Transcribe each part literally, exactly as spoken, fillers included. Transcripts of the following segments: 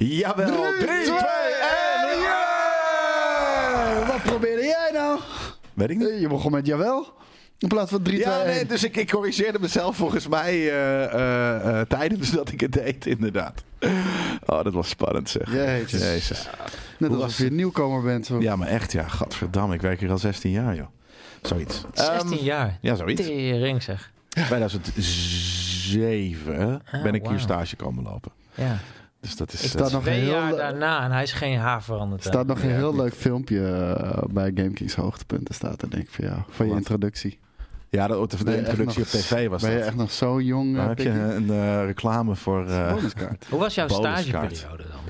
Jawel, drie, twee, één, ja! Wat probeerde jij nou? Weet ik niet. Je begon met jawel. In plaats van drie, twee, Ja, nee, één. dus ik, ik corrigeerde mezelf volgens mij uh, uh, uh, tijdens dat ik het deed, inderdaad. Oh, dat was spannend, zeg. Jezus. Jezus. Net Hoe alsof je een nieuwkomer bent. Zo. Ja, maar echt, ja. Gadverdamme, ik werk hier al zestien jaar, joh. Zoiets. zestien Um, jaar? Ja, zoiets. Tering, zeg. tweeduizend zeven Ah, ben ik wow. hier stage komen lopen. Ja. Dus dat is... Ik sta uh, nog Twee heel jaar le- daarna en hij is geen haar veranderd. Er staat nog een Ja, heel niet. leuk filmpje uh, bij GameKings hoogtepunten staat er, denk ik, voor jou. Van je Wat? introductie. ja, de, de, de Ben je echt introductie op nog- tv was Ben je dat. echt nog zo jong? Dan uh, heb je Pikkie? een uh, reclame voor... Uh, Bonuskaart. Hoe was jouw Bonuskaart. stageperiode dan?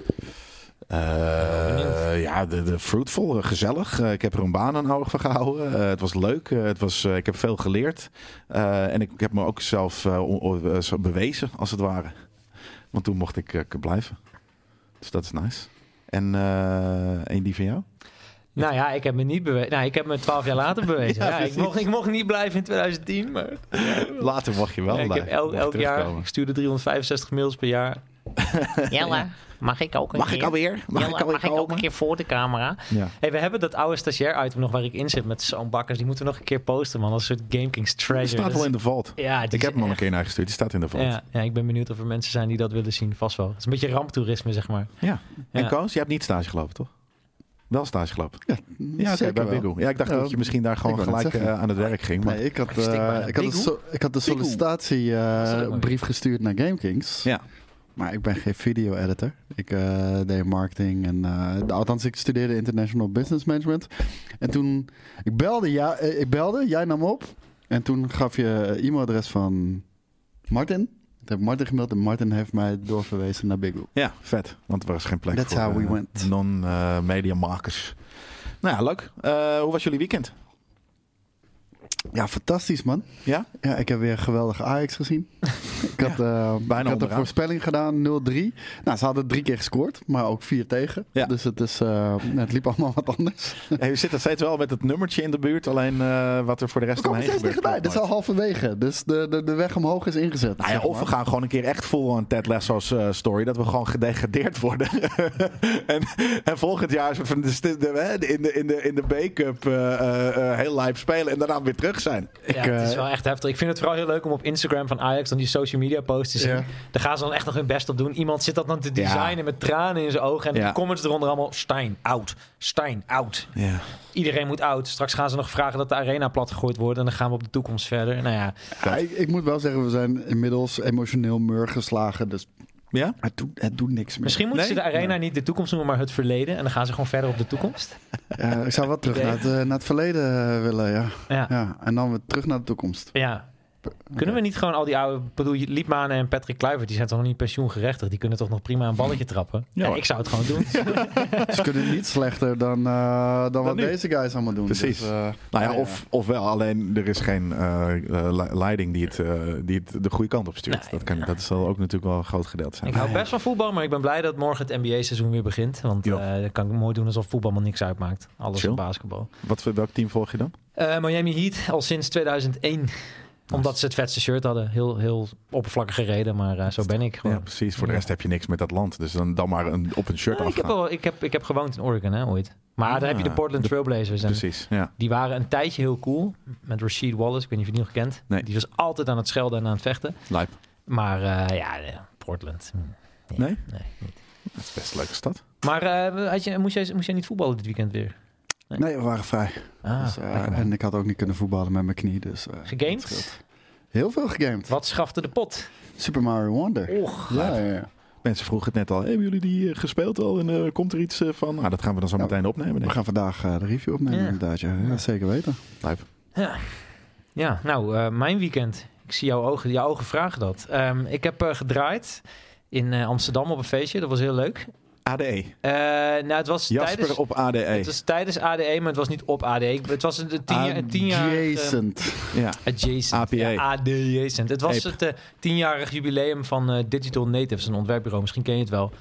Uh, ja, de, de fruitful, uh, gezellig. Uh, ik heb er een baan aan over gehouden. Uh, het was leuk. Uh, het was, uh, ik heb veel geleerd. Uh, en ik, ik heb me ook zelf uh, o- o- uh, zo bewezen, als het ware. Want toen mocht ik uh, blijven. Dus dat is nice. En, uh, en die van jou? Nou ja, ik heb me niet bewezen. Nou, ik heb me twaalf jaar later bewezen. Ja, ja, ik, precies. mocht, ik mocht niet blijven in twintig tien, maar... Later mocht je wel Ja, ik heb blijven. elk, Mocht je elk jaar, terugkomen. ik stuurde driehonderdvijfenzestig mails per jaar. Jelle, mag ik ook een Mag keer? ik alweer? Mag Jelle, ik alweer mag ik ook komen? een keer voor de camera? Ja. Hey, we hebben dat oude stagiair-item nog waar ik in zit met zo'n bakkers. Die moeten we nog een keer posten, man. Als een soort GameKings Die treasure. staat Dat wel is- in de vault. Ja, die Ik heb is hem al een echt- keer naar gestuurd. Die staat in de vault. Ja. Ja, ja, ik ben benieuwd of er mensen zijn die dat willen zien. Vast wel. Het is een beetje ramptoerisme, zeg maar. En Ja. Koos, je hebt niet stage gelopen, toch? Wel stage gelopen. Ja, Ja, oké, zeker bij wel. Biggo. Ja, ik dacht Ja, dat je misschien daar gewoon ik wou net gelijk zeggen. uh, aan het werk ging. Maar... Nee, ik had, Stik maar uh, naar ik, had een Biggo. so- ik had de Biggo. sollicitatie uh, Dat is ook mooi. brief gestuurd naar GameKings. Ja. Maar ik ben geen video-editor. Ik uh, deed marketing en uh, althans ik studeerde international business management. En toen ik belde, ja, uh, ik belde, jij nam op en toen gaf je e-mailadres van Martin. Ik heb Martin gemaild en Martin heeft mij doorverwezen naar Biggo. Ja, vet. Want er was geen plek That's voor how we uh, went. non-media makers. Nou ja, leuk. Uh, hoe was jullie weekend? Ja, fantastisch man. Ja? Ja, ik heb weer geweldig Ajax gezien. ik had, uh, ik had een onderaan. voorspelling gedaan, nul drie. Nou, ze hadden drie keer gescoord, maar ook vier tegen. Ja. Dus het, is, uh, het liep allemaal wat anders. Hey, we zitten steeds wel met het nummertje in de buurt. Alleen uh, wat er voor de rest We komen omheen steeds gebeurt. dichterbij. Dit is al halverwege. Dus de, de, de weg omhoog is ingezet. Nou ja, zeg of we maar. gaan gewoon een keer echt full on Ted Lasso's uh, story. Dat we gewoon gedegradeerd worden. en, en volgend jaar soort van de, de, de, in de, in de, in de B-Cup uh, uh, heel live spelen. En daarna weer terug zijn. Ja, Ik, het is uh, wel echt heftig. Ik vind het vooral heel leuk om op Instagram van Ajax dan die social media posts te zien. Ja. Daar gaan ze dan echt nog hun best op doen. Iemand zit dat dan te designen Ja. met tranen in zijn ogen. En Ja. de comments eronder allemaal Stijn, oud. Stijn, oud. Ja. Iedereen moet oud. Straks gaan ze nog vragen dat de arena plat gegooid wordt. En dan gaan we op de toekomst verder. Nou ja, Ja, ik, ik moet wel zeggen, we zijn inmiddels emotioneel mur geslagen. Dus Ja? het doet, het doet niks meer. misschien moeten Nee? ze de arena niet de toekomst noemen, maar het verleden. En dan gaan ze gewoon verder op de toekomst. Ja, ik zou wel terug Idee. naar het, uh, naar het verleden uh, willen, ja. Ja. ja. En dan weer terug naar de toekomst. ja. Kunnen we niet gewoon al die oude... Ik bedoel, Liedmanen en Patrick Kluivert, die zijn toch nog niet pensioengerechtigd? Die kunnen toch nog prima een balletje trappen? Ja, Ja, hoor. ik zou het gewoon doen. Ze kunnen niet slechter dan, uh, dan wat nu. deze guys allemaal doen. Precies. Dus, uh, Nou ja, ja. of, ofwel, alleen er is geen uh, uh, leiding die het, uh, die het de goede kant op stuurt. Nee, dat, kan, nou. dat zal ook natuurlijk wel een groot gedeelte zijn. Ik hou best van voetbal, maar ik ben blij dat morgen het N B A-seizoen weer begint. Want Jo. uh, dan kan ik mooi doen alsof voetbal me niks uitmaakt. Alles Chill. op basketbal. Wat, welk team volg je dan? Uh, Miami Heat al sinds tweeduizend één. Omdat ze het vetste shirt hadden. Heel, heel oppervlakkige reden, maar uh, zo ben ik gewoon. Ja, precies. Voor de Ja. rest heb je niks met dat land. Dus dan, dan maar een, op een shirt Ja, ik, heb afgaan. wel, ik, heb, ik heb gewoond in Oregon, hè, ooit. Maar Ah, daar heb je de Portland de- Trailblazers. En Precies, ja. die waren een tijdje heel cool. Met Rasheed Wallace, ik weet niet of je die nog kent. Nee. Die was altijd aan het schelden en aan het vechten. Lijp. Maar uh, ja, uh, Portland. hm, Nee? Nee, niet. Dat is best een leuke stad. Maar uh, had je, moest, jij, moest jij niet voetballen dit weekend weer? Nee, we waren vrij. Ah, Dus, uh, lekker, man. en ik had ook niet kunnen voetballen met mijn knie. Dus, uh, Gegamed? dat scheelt. Heel veel gegamed. Wat schafte de pot? Super Mario Wonder. Och, Ja, ja, ja. Mensen vroegen het net al. Hebben jullie die uh, gespeeld al? En uh, komt er iets uh, van? Nou, dat gaan we dan zo Ja, meteen opnemen. We Denk ik. gaan vandaag uh, de review opnemen Ja. inderdaad. Ja. Ja, zeker weten. Lijp. Ja, ja nou, uh, mijn weekend. Ik zie jouw ogen, jouw ogen vragen dat. Um, ik heb uh, gedraaid in uh, Amsterdam op een feestje. Dat was heel leuk. A D E. Uh, nou, het was Jasper tijdens... op A D E. Het was tijdens A D E, maar het was niet op A D E. Het was een tien, jaar- een tien jaar... Adjacent. Ja. Adjacent. A P A. Ja, adjacent. Het was Ape. het uh, tienjarig jubileum van uh, Digital Natives, een ontwerpbureau. Misschien ken je het wel.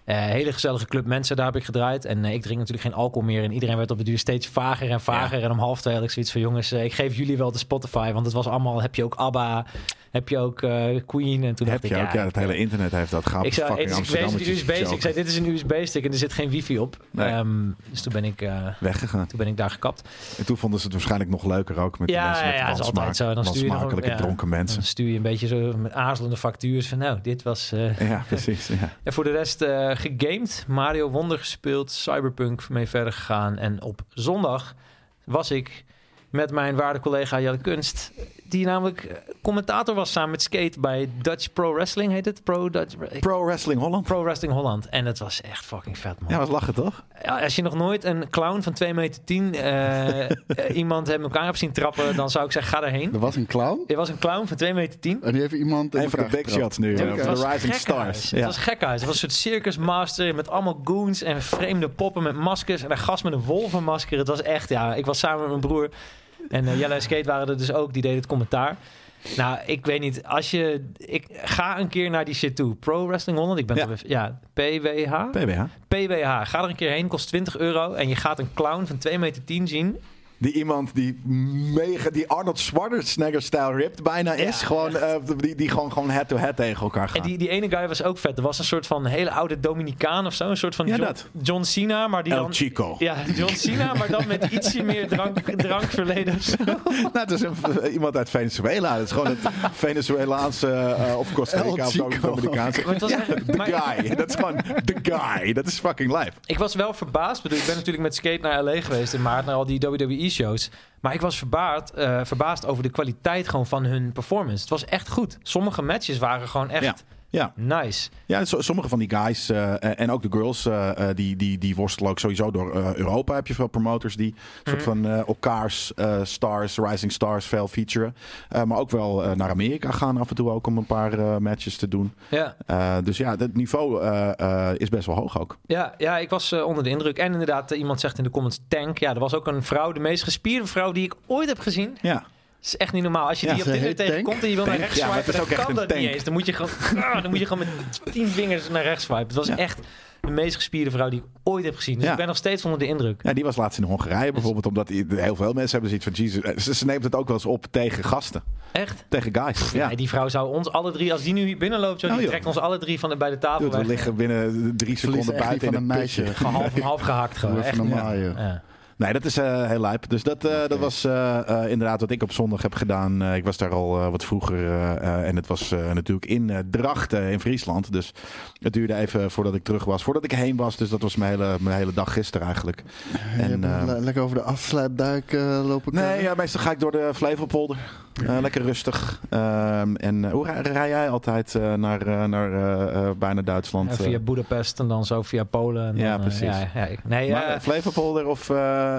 Uh, hele gezellige club mensen, daar heb ik gedraaid. En uh, ik drink natuurlijk geen alcohol meer. En iedereen werd op de duur steeds vager en vager. Ja. En om half twee had ik zoiets van... jongens, uh, ik geef jullie wel de Spotify. Want het was allemaal... heb je ook ABBA... heb je ook uh, Queen. En toen heb dacht je ik... ook, ja, ja, het hele internet heeft dat gehad. Ik zei, het is, ik, wees, U S B-stick. Ik zei, dit is een U S B-stick en er zit geen wifi op. Nee. Um, dus toen ben ik... Uh, weggegaan. Toen ben ik daar gekapt. En toen vonden ze het waarschijnlijk nog leuker ook. Met ja, mensen met ja, dat is altijd zo. Dan stuur je nog, ja, dronken mensen. Dan stuur je een beetje zo met aarzelende factuurs van... nou, dit was... Uh, ja, precies. Ja. En voor de rest uh, gegamed. Mario Wonder gespeeld. Cyberpunk mee verder gegaan. En op zondag was ik met mijn waarde collega Jelle Kunst... die namelijk commentator was samen met Skate bij Dutch Pro Wrestling, heet het? Pro, Dutch, Pro Wrestling Holland. Pro Wrestling Holland. En het was echt fucking vet, man. Ja, was lachen, toch? Ja, als je nog nooit een clown van twee meter tien uh, iemand hem elkaar hebt zien trappen, dan zou ik zeggen, ga erheen. Er was een clown? Er was een clown van twee meter tien. En die heeft iemand in Een van de big shots nu, ja, uh, de Rising Stars. Ja. Het was gekhuis. Het was een soort circus master met allemaal goons en vreemde poppen met maskers en een gast met een wolvenmasker. Het was echt, ja, ik was samen met mijn broer en uh, Jelle en Skate waren er dus ook, die deden het commentaar. Nou, ik weet niet. Als je... Ik ga een keer naar die shit toe. Pro Wrestling Holland. Ik ben... Ja, toch even, ja P W H? P W H. P W H. Ga er een keer heen. Kost twintig euro. En je gaat een clown van twee meter tien zien. Die iemand die mega... Die Arnold Schwarzenegger-style ripped bijna is. Ja, gewoon, uh, die, die gewoon, gewoon head-to-head tegen elkaar gaan. En die, die ene guy was ook vet. Er was een soort van hele oude Dominicaan of zo. Een soort van ja, John, John Cena. Maar die El dan, Chico. Ja, John Cena. Maar dan met ietsje meer drank, drankverleden of zo. Nou, het is een, iemand uit Venezuela. Het is gewoon het Venezolaanse uh, of Costa Rica of Dominicaanse. Maar het was ja, echt, the maar, guy. Dat is gewoon the guy. Dat is fucking lijp. Ik was wel verbaasd. Bedoel, ik ben natuurlijk met Skate naar L A geweest in maart. Naar al die W W E-shows. Maar ik was verbaasd, uh, verbaasd over de kwaliteit gewoon van hun performance. Het was echt goed. Sommige matches waren gewoon echt... Ja. Ja. Nice. Ja, sommige van die guys uh, en ook de girls, uh, die, die, die worstelen ook sowieso door uh, Europa. Heb je veel promoters die mm-hmm. soort van uh, elkaars uh, stars, rising stars veel featuren. Uh, maar ook wel uh, naar Amerika gaan af en toe ook om een paar uh, matches te doen. Ja. Uh, dus ja, het niveau uh, uh, is best wel hoog ook. Ja, ja ik was uh, onder de indruk. En inderdaad, uh, iemand zegt in de comments tank. Ja, er was ook een vrouw, de meest gespierde vrouw die ik ooit heb gezien. Ja. Het is echt niet normaal. Als je ja, die op Tinder tegenkomt en je wil tank. naar rechts ja, swipen, dan kan dat tank. niet eens. Dan moet je gewoon, ah, dan moet je gewoon met tien vingers naar rechts swipen. Het was ja. echt de meest gespierde vrouw die ik ooit heb gezien. Dus ja. ik ben nog steeds onder de indruk. Ja, die was laatst in Hongarije bijvoorbeeld. Omdat die, heel veel mensen hebben zoiets van... Jesus, ze, ze neemt het ook wel eens op tegen gasten. Echt? Tegen guys. Ja. Ja, die vrouw zou ons alle drie... Als die nu hier binnenloopt, joh, die oh, trekt ons alle drie van de, bij de tafel Dude, weg. We liggen binnen drie seconden buiten van in een meisje. Half en half gehakt gewoon. Echt. Normaal, ja. Ja. Nee, dat is uh, heel lijp. Dus dat, uh, okay. dat was uh, uh, inderdaad wat ik op zondag heb gedaan. Uh, ik was daar al uh, wat vroeger. Uh, uh, en het was uh, natuurlijk in uh, Drachten in Friesland. Dus het duurde even voordat ik terug was. Voordat ik heen was. Dus dat was mijn hele, mijn hele dag gisteren eigenlijk. En, uh, le- lekker over de afsluitduik uh, lopen? Nee, ja, meestal ga ik door de Flevopolder. Uh, lekker rustig. Um, en uh, hoe rij, rij jij altijd uh, naar, uh, naar uh, uh, bijna Duitsland? Ja, via Boedapest en dan zo via Polen. En ja, dan, precies. Uh, ja, ja, ik, nee, maar uh, Flevopolder of... Uh,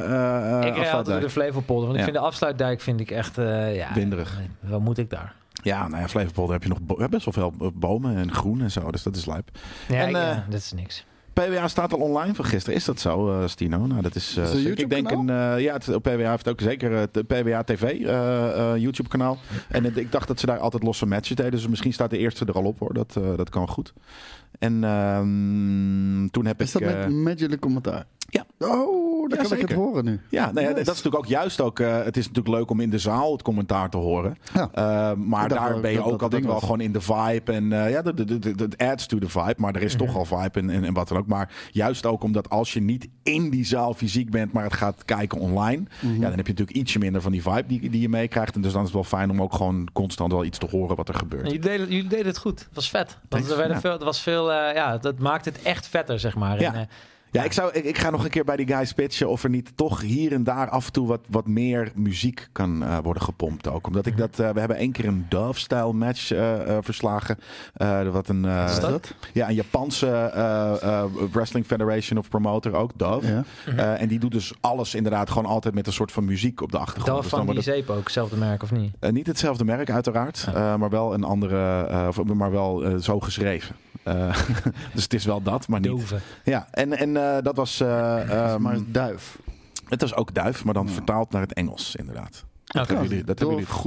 uh, ik rijd altijd door de Flevopolder. Want ja. ik vind de afsluitdijk vind ik echt... Uh, ja, winderig. Wat moet ik daar? Ja, nou ja, Flevopolder heb je nog bo- best wel veel bomen en groen en zo. Dus dat is lijp. Ja, en, ik, uh, ja dat is niks. P W A staat al online van gisteren. Is dat zo, uh, Stino? Nou, dat is, uh, is dat ik denk een, uh, ja, het, P W A heeft ook zeker het uh, P W A T V uh, uh, YouTube kanaal. En uh, ik dacht dat ze daar altijd losse matches deden. Dus misschien staat de eerste er al op, hoor. Dat, uh, dat kan goed. En uh, toen heb is ik... Is dat met, uh, met jullie commentaar? Ja. Oh, dan ja, kan zeker. ik het horen nu. Ja, nou ja, nice. dat is natuurlijk ook juist ook... Uh, het is natuurlijk leuk om in de zaal het commentaar te horen. Ja. Uh, maar daar wel, ben je dat, ook dat altijd wel was. gewoon in de vibe. En uh, ja, dat adds to the vibe. Maar er is mm-hmm. toch al vibe en, en, en wat dan ook. Maar juist ook omdat als je niet in die zaal fysiek bent... maar het gaat kijken online... Mm-hmm. Ja, dan heb je natuurlijk ietsje minder van die vibe die, die je meekrijgt. En dus dan is het wel fijn om ook gewoon constant wel iets te horen wat er gebeurt. Jullie deden, jullie deden het goed. Het was vet. Want er, werden ja. veel, er was veel... Uh, ja, dat maakt het echt vetter, zeg maar. Ja. En, uh, Ja, ik, zou, ik, ik ga nog een keer bij die guys pitchen of er niet toch hier en daar af en toe wat, wat meer muziek kan uh, worden gepompt ook. Omdat ik dat, uh, we hebben één keer een Dove-style match uh, uh, verslagen. Uh, wat een, uh, wat is dat? Ja, een Japanse uh, uh, Wrestling Federation of promoter ook, Dove. Ja. Uh, en die doet dus alles inderdaad gewoon altijd met een soort van muziek op de achtergrond. Dove van dus die zeep ook, hetzelfde merk of niet? Uh, niet hetzelfde merk uiteraard, ja. uh, maar wel een andere, uh, maar wel uh, zo geschreven. Uh, dus het is wel dat, maar niet. Dove. Ja, en, en uh, dat was... Uh, um, maar duif. Het was ook duif, maar dan ja. vertaald naar het Engels, inderdaad. Dat, okay. hebben, jullie, dat hebben jullie goed.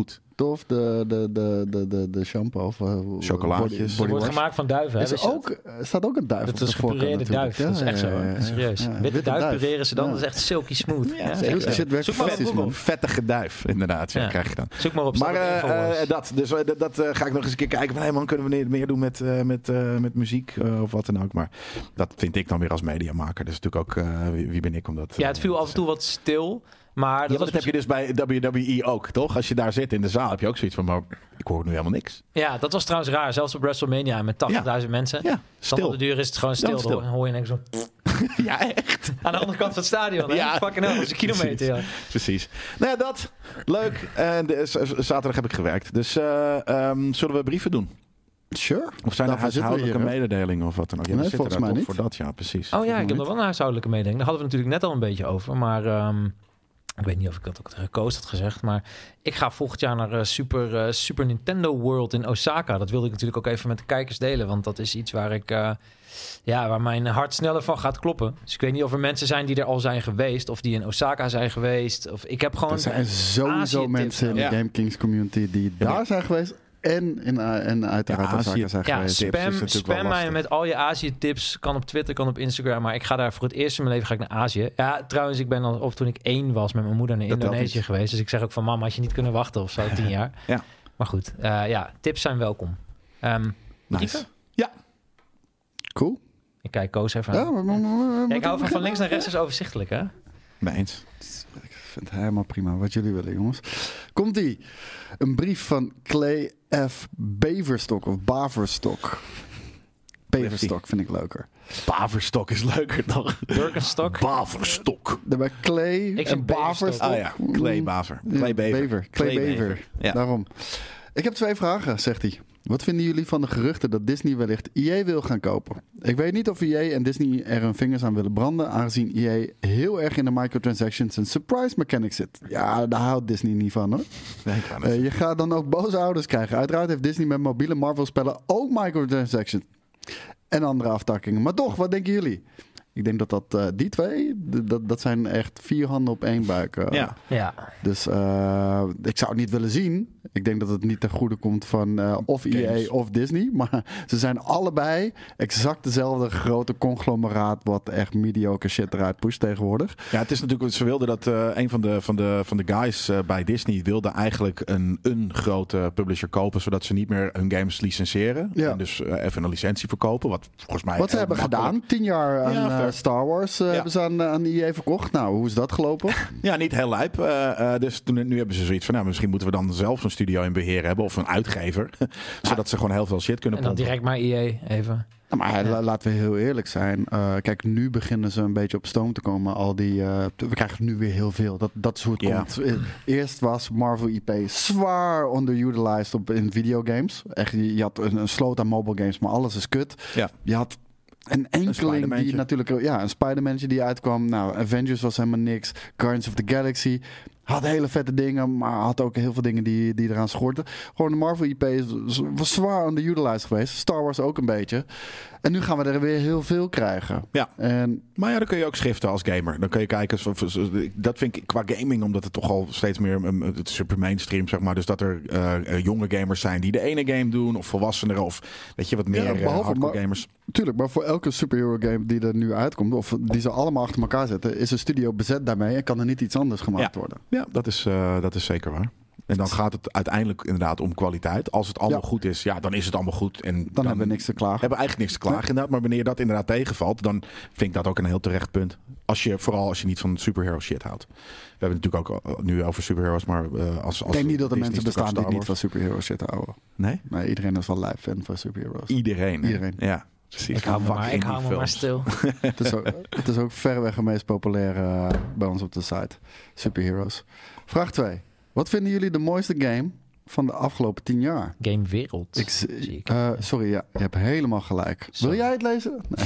stof, de, de, de, de, de, de shampoo of uh, Chocolaatjes. Het body wordt wash. gemaakt van duiven. Hè? Is er Wist je ook, er staat ook een duif dat op is de voorkant gepureerde natuurlijk. duif. Dat is echt zo. Ja, ja, Hoor. ja, Serieus. ja, Witte, witte duif duif. pureren ze dan. Ja. Dat is echt silky smooth. Ja, Ja, zeker. zeker. Er zit weer Zoek maar op vis Google. man. Vettige duif, inderdaad. Ja, Ja. krijg je dan. Zoek maar op. Maar staat op uh, Infowars. uh, dat, dus uh, dat, dat uh, ga ik nog eens een keer kijken. Van, hey man, kunnen we meer doen met, uh, met, uh, met muziek uh, of wat dan ook. Maar dat vind ik dan weer als mediamaker. Dus natuurlijk ook, uh, wie, wie ben ik om dat... Uh, Ja, het viel af en toe wat stil. Maar dat, ja, was dat heb je dus bij W W E ook, toch? Als je daar zit in de zaal, heb je ook zoiets van... maar ik hoor nu helemaal niks. Ja, dat was trouwens raar. Zelfs op WrestleMania met tachtigduizend mensen. Ja, Stil. stil. De duur is het gewoon stil. Ja, stil. Dan hoor je niks zo... Ja, echt. Aan de andere kant van het stadion. Hè? Ja. Fucking hell, dat is een kilometer. Ja. Precies. Nou ja, dat. Leuk. En de, z- z- zaterdag heb ik gewerkt. Dus uh, um, zullen we brieven doen? Sure. Of zijn er Daarvoor zitten we huishoudelijke hier, hè? mededelingen of wat dan ook? Ja, Nee, we zitten volgens daar mij toch niet. voor dat, ja, precies. Oh ja, ik heb niet. nog wel een huishoudelijke mededeling. Daar hadden we natuurlijk net al een beetje over. Maar um, ik weet niet of ik dat ook tegen Koos had gezegd. Maar ik ga volgend jaar naar uh, Super, uh, Super Nintendo World in Osaka. Dat wilde ik natuurlijk ook even met de kijkers delen. Want dat is iets waar ik... Uh, ja, waar mijn hart sneller van gaat kloppen. Dus ik weet niet of er mensen zijn die er al zijn geweest. Of die in Osaka zijn geweest. Of ik heb gewoon... Er zijn sowieso Azië-tips mensen in de Ja. Game Kings community die Ja, maar- daar zijn geweest. En, in, uh, en uiteraard Ja, Osaka Azië- zijn Ja, geweest. tips is spam, natuurlijk wel spam mij lastig. met al je Azië-tips. Kan op Twitter, kan op Instagram. Maar ik ga daar voor het eerst in mijn leven ga ik naar Azië. Ja, trouwens, ik ben al op toen ik één was met mijn moeder naar Dat telt Indonesië niet. geweest. Dus ik zeg ook van, mama, had je niet kunnen wachten of zo, tien jaar. Ja. Maar goed, uh, ja, tips zijn welkom. Um, brieven? Nice. Ja. Cool. Ik kijk Koos even aan. Ja, maar, maar, maar, Ja, ik hou van van links naar rechts is overzichtelijk, hè? Mee eens. Ik vind het helemaal prima wat jullie willen, jongens. Komt-ie. Een brief van Clay F. Beverstok of Baverstok. Beverstok vind ik leuker. Baverstok is leuker dan... Birkenstock. Baverstok. Daarbij Clay Ik en vind Beverstok. Baverstok. Ah ja, Clay Baver. Ja, Clay Bever. Bever. Clay Bever. Ja. Daarom. Ik heb twee vragen, zegt hij. Wat vinden jullie van de geruchten dat Disney wellicht E A wil gaan kopen? Ik weet niet of E A en Disney er hun vingers aan willen branden, aangezien E A heel erg in de microtransactions en surprise mechanics zit. Ja, daar houdt Disney niet van, hoor. Nee, ik wou net Uh, je gaat dan ook boze ouders krijgen. Uiteraard heeft Disney met mobiele Marvel-spellen ook microtransactions en andere aftakkingen. Maar toch, wat denken jullie? Ik denk dat dat uh, die twee, d- dat, dat zijn echt vier handen op één buik. Uh, Ja. Ja. Dus uh, ik zou het niet willen zien. Ik denk dat het niet ten goede komt van uh, of E A Games. of Disney. Maar ze zijn allebei exact dezelfde grote conglomeraat wat echt mediocre shit eruit pusht tegenwoordig. Ja, het is natuurlijk, ze wilden dat uh, een van de, van de, van de guys uh, bij Disney wilde eigenlijk een, een grote publisher kopen, zodat ze niet meer hun games licenseren. Ja. En dus uh, even een licentie verkopen, wat volgens mij Wat ze heel hebben makkelijk- gedaan, tien jaar aan Ja, uh, fair. Star Wars uh, Ja. hebben ze aan, aan E A verkocht. Nou, hoe is dat gelopen? Ja, niet heel lijp. Uh, uh, dus toen, nu hebben ze zoiets van, nou, misschien moeten we dan zelf een studio in beheer hebben of een uitgever, zodat ze gewoon heel veel shit kunnen En dan pompen. direct maar E A even. Nou, maar Ja. la- laten we heel eerlijk zijn. Uh, kijk, nu beginnen ze een beetje op stoom te komen. Al die, uh, we krijgen nu weer heel veel. Dat, dat is hoe het Ja. komt. E- Eerst was Marvel I P zwaar underutilized op, in videogames. Echt, je je had een, een sloot aan mobile games, maar alles is kut. Ja. Je had een enkeling die Spider-Mantje. natuurlijk... Ja, een Spider-Mantje die uitkwam. Nou, Avengers was helemaal niks. Guardians of the Galaxy had hele vette dingen, maar had ook heel veel dingen die, die eraan schorten. Gewoon de Marvel I P is- was zwaar underutilized geweest. Star Wars ook een beetje. En nu gaan we er weer heel veel krijgen. Ja. En Maar ja, dan kun je ook schriften als gamer. Dan kun je kijken, zo- zo- zo- dat vind ik qua gaming, omdat het toch al steeds meer, um, het is super mainstream, zeg maar. Dus dat er uh, uh, jonge gamers zijn die de ene game doen, of volwassenen, of weet je, wat meer Ja, uh, behalve- hardcore maar- gamers. tuurlijk, maar voor elke superhero game die er nu uitkomt, of die ze allemaal achter elkaar zetten, is een studio bezet daarmee en kan er niet iets anders gemaakt Ja. worden. Ja, dat is, uh, dat is zeker waar. En dan gaat het uiteindelijk inderdaad om kwaliteit. Als het allemaal Ja. goed is, ja, dan is het allemaal goed. En Dan, hebben we niks te klagen. hebben we eigenlijk niks te klagen inderdaad. Maar wanneer dat inderdaad tegenvalt, dan vind ik dat ook een heel terecht punt. Als je, vooral als je niet van superhero shit houdt. We hebben het natuurlijk ook nu over superheroes, maar uh, als, als Ik denk niet dat er Disney mensen is natuurlijk bestaan die ook niet Star van superhero shit houden. Wars. Nee? Nee, iedereen is wel live fan van superheroes. Iedereen. hè? Iedereen. Ja, precies. Ik hou me Fuck maar, ik indie hou me maar films. stil. het, is ook, het is ook verreweg het meest populaire uh, bij ons op de site. Superheroes. Vraag twee. Wat vinden jullie de mooiste game van de afgelopen tien jaar? Gamewereld. Ik, zie ik. uh, sorry, ja, je hebt helemaal gelijk. Zo. Wil jij het lezen? Nee.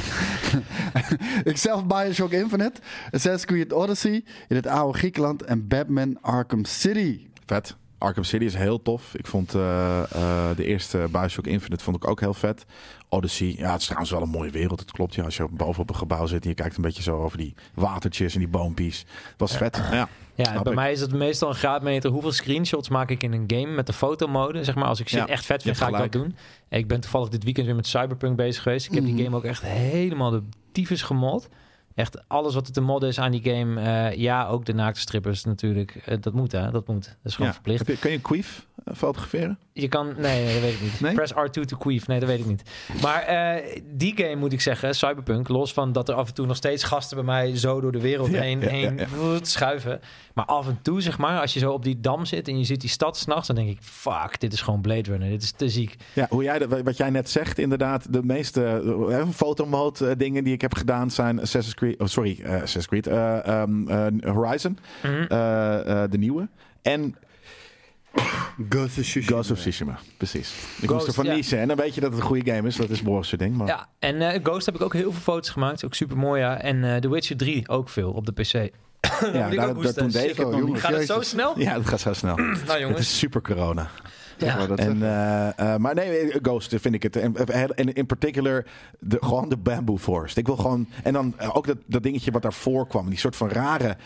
ik zelf Bioshock Infinite, Assassin's Creed Odyssey in het oude Griekenland en Batman Arkham City. Vet. Arkham City is heel tof. Ik vond uh, uh, de eerste Bioshock Infinite vond ik ook heel vet. Odyssey, ja, het is trouwens wel een mooie wereld. Het klopt, ja. Als je bovenop een gebouw zit en je kijkt een beetje zo over die watertjes en die boompjes. Het was vet, ja. Ja, bij ik. mij is het meestal een graadmeter. Hoeveel screenshots maak ik in een game met de fotomode? Zeg maar, als ik shit Ja, echt vet vind, je ga hebt ik dat doen. En ik ben toevallig dit weekend weer met Cyberpunk bezig geweest. Ik heb Mhm. die game ook echt helemaal de tyfus gemod. Echt alles wat er te modden is aan die game. Uh, ja, ook de naakte strippers natuurlijk. Uh, dat moet, hè? Dat moet. Dat is gewoon Ja. verplicht. Heb je, kun je een queef uh, fotograferen? Je kan... Nee, nee, dat weet ik niet. Nee? Press R twee to queef. Nee, dat weet ik niet. Maar uh, die game moet ik zeggen, Cyberpunk, los van dat er af en toe nog steeds gasten bij mij zo door de wereld Ja, heen, ja, heen ja, schuiven. Maar af en toe, zeg maar, als je zo op die dam zit en je ziet die stad 's nachts, dan denk ik, fuck, dit is gewoon Blade Runner. Dit is te ziek. Ja, hoe jij de, wat jij net zegt, inderdaad, de meeste uh, fotomode uh, dingen die ik heb gedaan zijn Assassin's Creed, oh sorry, uh, Assassin's Creed, uh, um, uh, Horizon, Mhm. uh, uh, de nieuwe. En Ghost of Tsushima. Ghost of Tsushima, precies. Ik Ghost, moest ervan ja. niezen. En dan weet je dat het een goede game is. Dat is een behoorlijk ding. Maar... Ja, en uh, Ghost heb ik ook heel veel foto's gemaakt. Ook super mooi, ja. En uh, The Witcher drie ook veel op de P C. ja, moet ik daar, ook daar, hoesten. toen deed ik Shit, het nog jongens. niet. Gaat het zo Jezus. snel? Ja, dat gaat zo snel. Nou Het jongens. is super corona. Zeg maar dat En, zeggen. uh, uh, maar nee, Ghost vind ik het. En, en in particular, de, gewoon de Bamboo Forest. Ik wil gewoon... En dan uh, ook dat, dat dingetje wat daarvoor kwam. Die soort van rare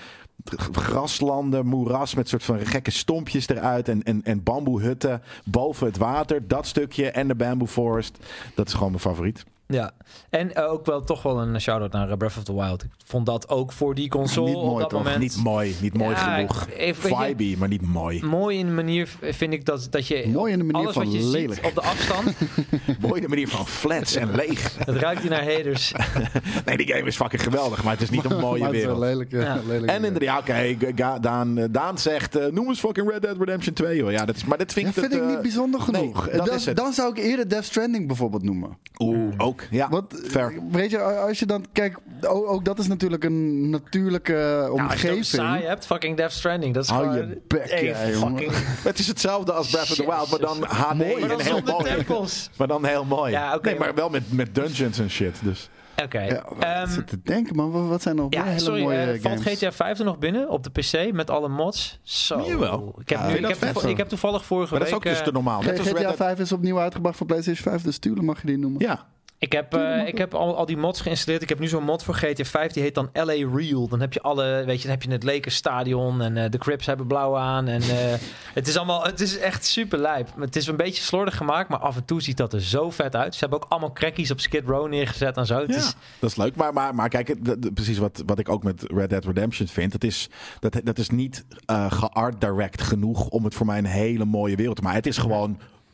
graslanden, moeras met soort van gekke stompjes eruit. En, en, en bamboehutten boven het water. Dat stukje en de Bamboo Forest. Dat is gewoon mijn favoriet. Ja, en uh, ook wel toch wel een shout-out naar uh, Breath of the Wild. Ik vond dat ook voor die console Niet mooi, op dat toch? moment... Niet mooi, niet mooi Ja, genoeg. even- weet je- Vibey, maar niet mooi. Mooi in de manier vind ik dat, dat je... Mooi in de manier alles van wat je lelijk. ziet op de afstand, Mooi in de manier van flats en leeg. dat ruikt hij naar haters. Nee, die game is fucking geweldig, maar het is niet een mooie Maar het is wel wereld. lelijk, Ja. ja. lelijk. En inderdaad, ja, oké, okay, Ga- Daan, uh, Daan zegt, uh, noem eens fucking Red Dead Redemption twee, joh. Ja, dat is, maar dat vind Ja, ik... vind dat, ik uh, niet bijzonder genoeg. nee, dat dan, is het. dan zou ik eerder Death Stranding bijvoorbeeld noemen. Oeh, ook. Ja, Want, fair. weet je, als je dan... Kijk, ook, ook dat is natuurlijk een natuurlijke Ja, als je het omgeving. ook saai hebt, fucking Death Stranding. Dat is Hou gewoon... je bek, even ja, jongen. fucking... Het is hetzelfde als Breath of the Wild, maar dan H D Maar en dan heel zonder mooi. tempels. Maar dan heel mooi. Ja, oké, nee, maar maar- wel met, met dungeons en shit. Dus. Oké. Ja, Ehm, ik zit te denken, man. Wat, wat zijn nog meer ja, hele sorry. mooie eh, valt games? G T A vijf er nog binnen op de P C met alle mods? Zo. Jawel. Ik heb, Ja, nu, vind ik, je heb dat vet toeval- zo? ik heb toevallig vorige Maar dat is week... ook dus eh, te normaal. Net als G T Red A Dead. vijf is opnieuw uitgebracht voor PlayStation vijf, dus tuurlijk mag je die noemen. Ja, Ik heb, uh, ik heb al, al die mods geïnstalleerd. Ik heb nu zo'n mod voor G T A vijf. Die heet dan L A Real. Dan heb je alle, weet je, dan heb je het Lakers stadion. En uh, de Crips hebben blauw aan. En uh, het is allemaal, het is echt super lijp. Het is een beetje slordig gemaakt, maar af en toe ziet dat er zo vet uit. Ze hebben ook allemaal crackies op Skid Row neergezet en zo. Het ja, is, dat is leuk. Maar, maar, maar kijk, de- de- precies wat, wat ik ook met Red Dead Redemption vind. Dat is, dat, dat is niet uh, geart direct genoeg om het voor mij een hele mooie wereld te maken. Het is gewoon...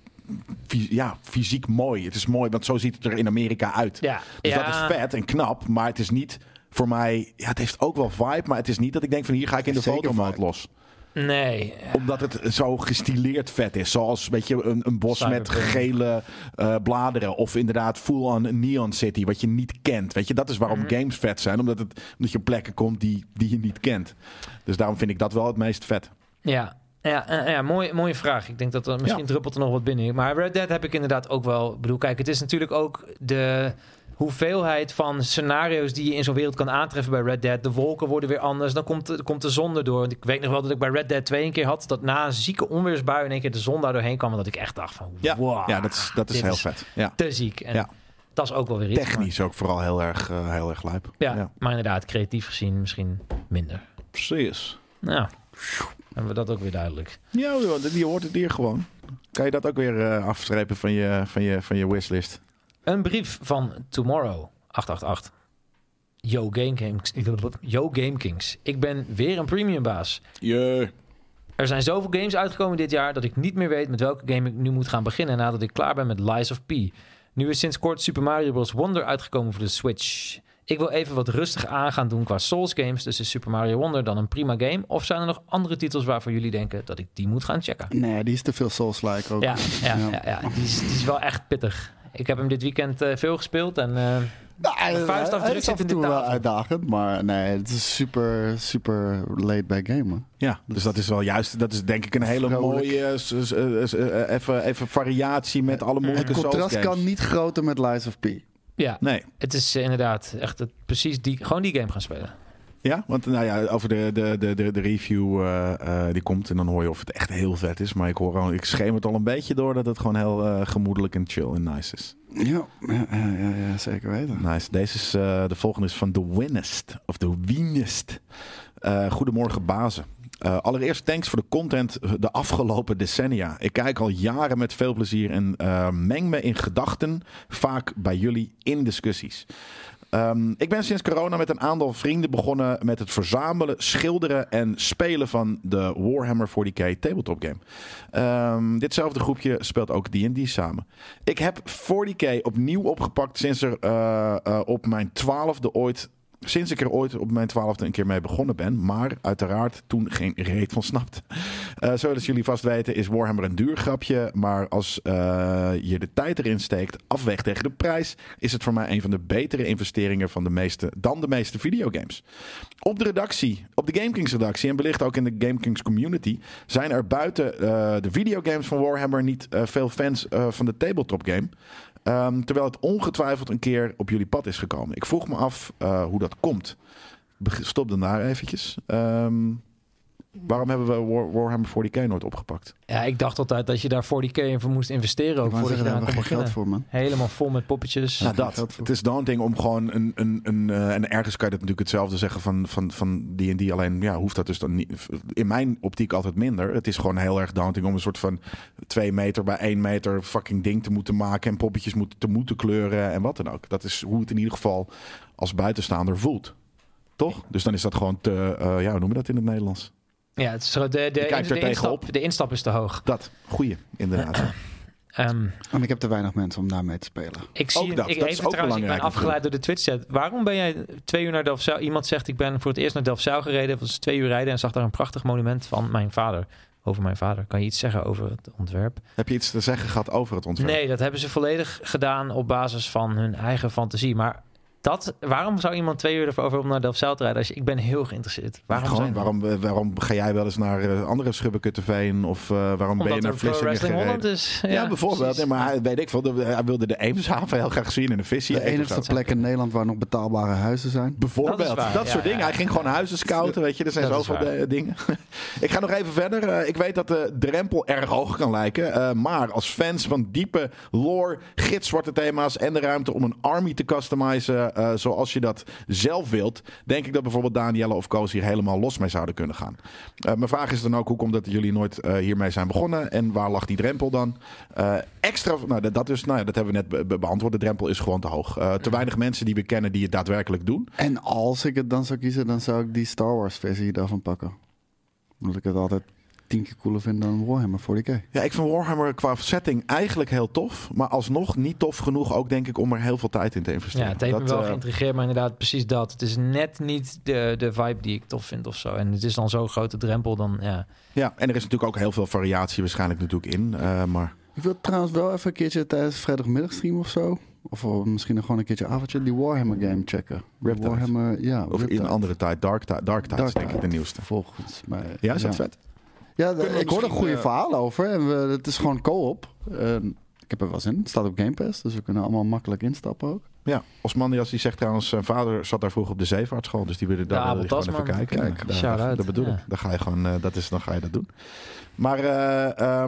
Fys- ja, fysiek mooi. Het is mooi, want zo ziet het er in Amerika uit. ja, Dus ja, dat is vet en knap, maar het is niet voor mij... Ja, het heeft ook wel vibe, maar het is niet dat ik denk van hier ga ik in de Zeker fotomode vibe. los. Nee. Omdat het zo gestileerd vet is. Zoals weet je, een, een bos met Cyberpunk. gele uh, bladeren. Of inderdaad full-on Neon City, wat je niet kent. Weet je, dat is waarom Mhm. games vet zijn. Omdat, het, omdat je op plekken komt die, die je niet kent. Dus daarom vind ik dat wel het meest vet. Ja. Ja, ja, ja mooie, mooie vraag. Ik denk dat er misschien Ja. druppelt er nog wat binnen. Maar Red Dead heb ik inderdaad ook wel... Ik bedoel, kijk, het is natuurlijk ook de hoeveelheid van scenario's die je in zo'n wereld kan aantreffen bij Red Dead. De wolken worden weer anders. Dan komt de, komt de zon erdoor. Want ik weet nog wel dat ik bij Red Dead twee een keer had... dat na een zieke onweersbui in één keer de zon daar doorheen kwam. En dat ik echt dacht van... Ja, wow, ja dat is, dat is dit heel is vet. Ja. te ziek. En Ja. dat is ook wel weer iets. Technisch ook vooral heel erg, uh, heel erg lijp. Maar, ja, maar inderdaad, creatief gezien misschien minder. Precies. Nou, hebben we dat ook weer duidelijk. Ja, je hoort het hier gewoon. Kan je dat ook weer uh, afstrepen van je, van je, van je wishlist? Een brief van Tomorrow acht acht acht. Yo Game Kings. Yo Game Kings. Ik ben weer een premium baas. Yeah. Er zijn zoveel games uitgekomen dit jaar dat ik niet meer weet met welke game ik nu moet gaan beginnen nadat ik klaar ben met Lies of P. Nu is sinds kort Super Mario Bros. Wonder uitgekomen voor de Switch. Ik wil even wat rustig aan gaan doen qua Souls games. Dus is Super Mario Wonder dan een prima game? Of zijn er nog andere titels waarvoor jullie denken dat ik die moet gaan checken? Nee, die is te veel Souls-like ook. Ja, ja, Ja. ja. ja. Die, is, die is wel echt pittig. Ik heb hem dit weekend uh, veel gespeeld en... Uh, Nou, hij- vuistafdruk hij is zit af en in de toe wel tafel. uitdagend, maar nee, het is super, super laid-back game. Man. Ja, dus dat is wel juist, dat is denk ik een hele Vrolijk. mooie s- s- uh, s- uh, even, even variatie met alle moeilijke Het contrast Souls games. kan niet groter met Lies of P. ja, Nee, het is uh, inderdaad echt het, precies die, gewoon die game gaan spelen. Ja, want nou ja, over de, de, de, de, de review uh, uh, die komt en dan hoor je of het echt heel vet is. Maar ik hoor al, ik scheem het al een beetje door dat het gewoon heel uh, gemoedelijk en chill en nice is. Ja, ja, ja, ja, ja zeker weten. Nice. Deze is, uh, de volgende is van The Winnest, of The Wienest. Uh, goedemorgen bazen. Uh, allereerst thanks voor de content de afgelopen decennia. Ik kijk al jaren met veel plezier en uh, meng me in gedachten vaak bij jullie in discussies. Um, ik ben sinds corona met een aantal vrienden begonnen met het verzamelen, schilderen en spelen van de Warhammer forty K tabletop game. Um, ditzelfde groepje speelt ook D en D samen. Ik heb forty K opnieuw opgepakt sinds er uh, uh, op mijn twaalfde ooit... Sinds ik er ooit op mijn twaalfde een keer mee begonnen ben. Maar uiteraard toen geen reet van snapte. Uh, zoals jullie vast weten is Warhammer een duur grapje. Maar als uh, je de tijd erin steekt, afweg tegen de prijs, is het voor mij een van de betere investeringen van de meeste, dan de meeste videogames. Op de redactie, op de GameKings redactie en wellicht ook in de GameKings community zijn er buiten uh, de videogames van Warhammer niet uh, veel fans uh, van de tabletop game. Um, terwijl het ongetwijfeld een keer op jullie pad is gekomen. Ik vroeg me af uh, hoe dat komt. Stop dan daar eventjes. Um, waarom hebben we War, Warhammer forty K nooit opgepakt? Ja, ik dacht altijd dat je daar forty K in voor moest investeren. Ook voordat je daar geen geld voor, man. Helemaal vol met poppetjes. Nou, dat. Het is daunting om gewoon een... een, een uh, en ergens kan je dat natuurlijk hetzelfde zeggen van, van, van D en D. Alleen ja, hoeft dat dus dan niet... In mijn optiek altijd minder. Het is gewoon heel erg daunting om een soort van twee meter bij één meter fucking ding te moeten maken. En poppetjes moeten, te moeten kleuren en wat dan ook. Dat is hoe het in ieder geval als buitenstaander voelt. Toch? Dus dan is dat gewoon te... Uh, ja, hoe noemen we dat in het Nederlands? Ja, het is zo, de, de, de, de, instap, de instap is te hoog. Dat, goeie, inderdaad. um, en ik heb te weinig mensen om daarmee te spelen. Ik zie, ook dat, ik, dat even is ook trouwens, ik ben belangrijk. afgeleid door de Twitch-chat. Waarom ben jij twee uur naar Delfzijl? Iemand zegt, ik ben voor het eerst naar Delfzijl gereden. Dat was twee uur rijden en zag daar een prachtig monument van mijn vader. Over mijn vader. Kan je iets zeggen over het ontwerp? Heb je iets te zeggen gehad over het ontwerp? Nee, dat hebben ze volledig gedaan op basis van hun eigen fantasie. Maar dat, waarom zou iemand twee uur ervoor over om naar Delfzijl te rijden? Als je, ik ben heel geïnteresseerd. Waarom, Gewoon, zijn waarom, waarom ga jij wel eens naar uh, andere Schubbekutteveen? Of uh, waarom Omdat ben je naar er Pro Vlissingen Wrestling gereden? Holland is. Ja, Ja, bijvoorbeeld. Nee, maar hij, weet ik veel, de, hij wilde de Eemshaven heel graag zien en de visie. De enigste plek in Nederland waar nog betaalbare huizen zijn. Bijvoorbeeld, Dat dat, is waar, soort ja, dingen. ja, Hij ging ja. gewoon huizen scouten, weet je. Er zijn Dat is zoveel waar. de, dingen. Ik ga nog even verder. Uh, ik weet dat de drempel erg hoog kan lijken. Uh, maar als fans van diepe lore, gitzwarte thema's en de ruimte om een army te customizen uh, zoals je dat zelf wilt, denk ik dat bijvoorbeeld Danielle of Koos hier helemaal los mee zouden kunnen gaan. Uh, mijn vraag is dan ook, hoe komt dat jullie nooit uh, hiermee zijn begonnen en waar lag die drempel dan? Uh, extra, nou dat, dat, is, nou ja, dat hebben we net be- beantwoord. De drempel is gewoon te hoog. Uh, te weinig mensen die we kennen die het daadwerkelijk doen. En als ik het dan zou kiezen, dan zou ik die Star Wars versie daarvan pakken. Omdat ik het altijd tien keer cooler vind dan Warhammer forty K. Ja, ik vind Warhammer qua setting eigenlijk heel tof. Maar alsnog niet tof genoeg ook, denk ik, om er heel veel tijd in te investeren. Ja, het heeft dat, me wel uh, geïntrigeerd, maar inderdaad precies dat. Het is net niet de, de vibe die ik tof vind of zo. En het is dan zo'n grote drempel dan, ja. Ja, en er is natuurlijk ook heel veel variatie waarschijnlijk natuurlijk in. Uh, maar Ik wil trouwens wel even een keertje tijdens vrijdagmiddagstream of zo. Of uh, misschien gewoon een keertje avondje die Warhammer game checken. Riptide. Warhammer, ja. of Riptide. in een andere tijd. Dark, Ti- Dark Tides, Dark denk ik, de Tide, nieuwste. Volgens mij. Ja, is dat vet? Ja, de- Kunnen we ik hoor er misschien, goede uh, verhalen over. En we, het is gewoon co-op. Uh, ik heb er wel zin in. Het staat op Game Pass, dus we kunnen allemaal makkelijk instappen ook. Ja, Osmandias die zegt trouwens, zijn vader zat daar vroeger op de zeevaartschool. Dus die wilde daar Ja, wil je gewoon even Tasman. kijken. Kijk, Ja, daar- shout-out. dat bedoel Ja. ik. Dan ga je gewoon, uh, dat is, dan ga je dat doen. Maar, uh,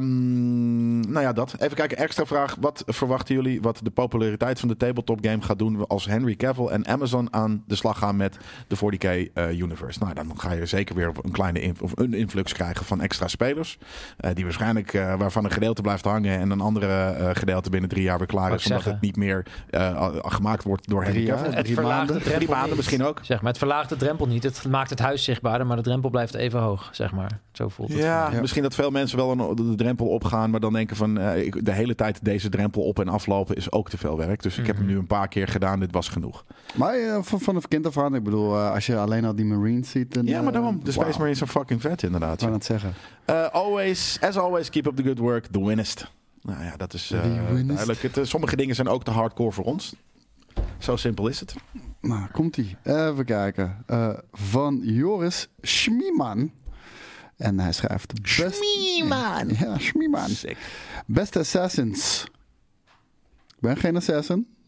um, nou ja, dat. Even kijken, extra vraag. Wat verwachten jullie wat de populariteit van de tabletop game gaat doen als Henry Cavill en Amazon aan de slag gaan met de forty K uh, universe? Nou, dan ga je zeker weer een kleine inv- of een influx krijgen van extra spelers. Uh, die waarschijnlijk, uh, waarvan een gedeelte blijft hangen en een andere uh, gedeelte binnen drie jaar weer klaar Wou is. ik Omdat zeggen. het niet meer uh, gemaakt wordt door Henry Drie jaar? Cavill. Het Drie verlaagt maanden? de drempel Drie maanden niet. misschien ook. Zeg maar, het verlaagt de drempel niet. Het maakt het huis zichtbaarder, maar de drempel blijft even hoog, zeg maar. Zo voelt het. Ja, voor mij. Ja. misschien dat veel mensen wel een, de drempel opgaan, maar dan denken van uh, ik, de hele tijd deze drempel op en aflopen is ook te veel werk. Dus ik heb hem Mhm. nu een paar keer gedaan, dit was genoeg. Maar uh, van, vanaf kind af aan, ik bedoel, uh, als je alleen al die Marines ziet. En, Ja, maar daarom, uh, de Space wauw. Marines zijn fucking vet inderdaad. Ik wou net zeggen. Uh, always, as always, keep up the good work, the winnest. Nou ja, dat is uh, The winnest. duidelijk. Het, uh, sommige dingen zijn ook te hardcore voor ons. Zo simpel is het. Nou, komt-ie. Even kijken. Uh, van Joris Schmieman. En hij schrijft... Best... Ja, Schmieman. Sick. Beste Assassins. Ik ben geen assassin.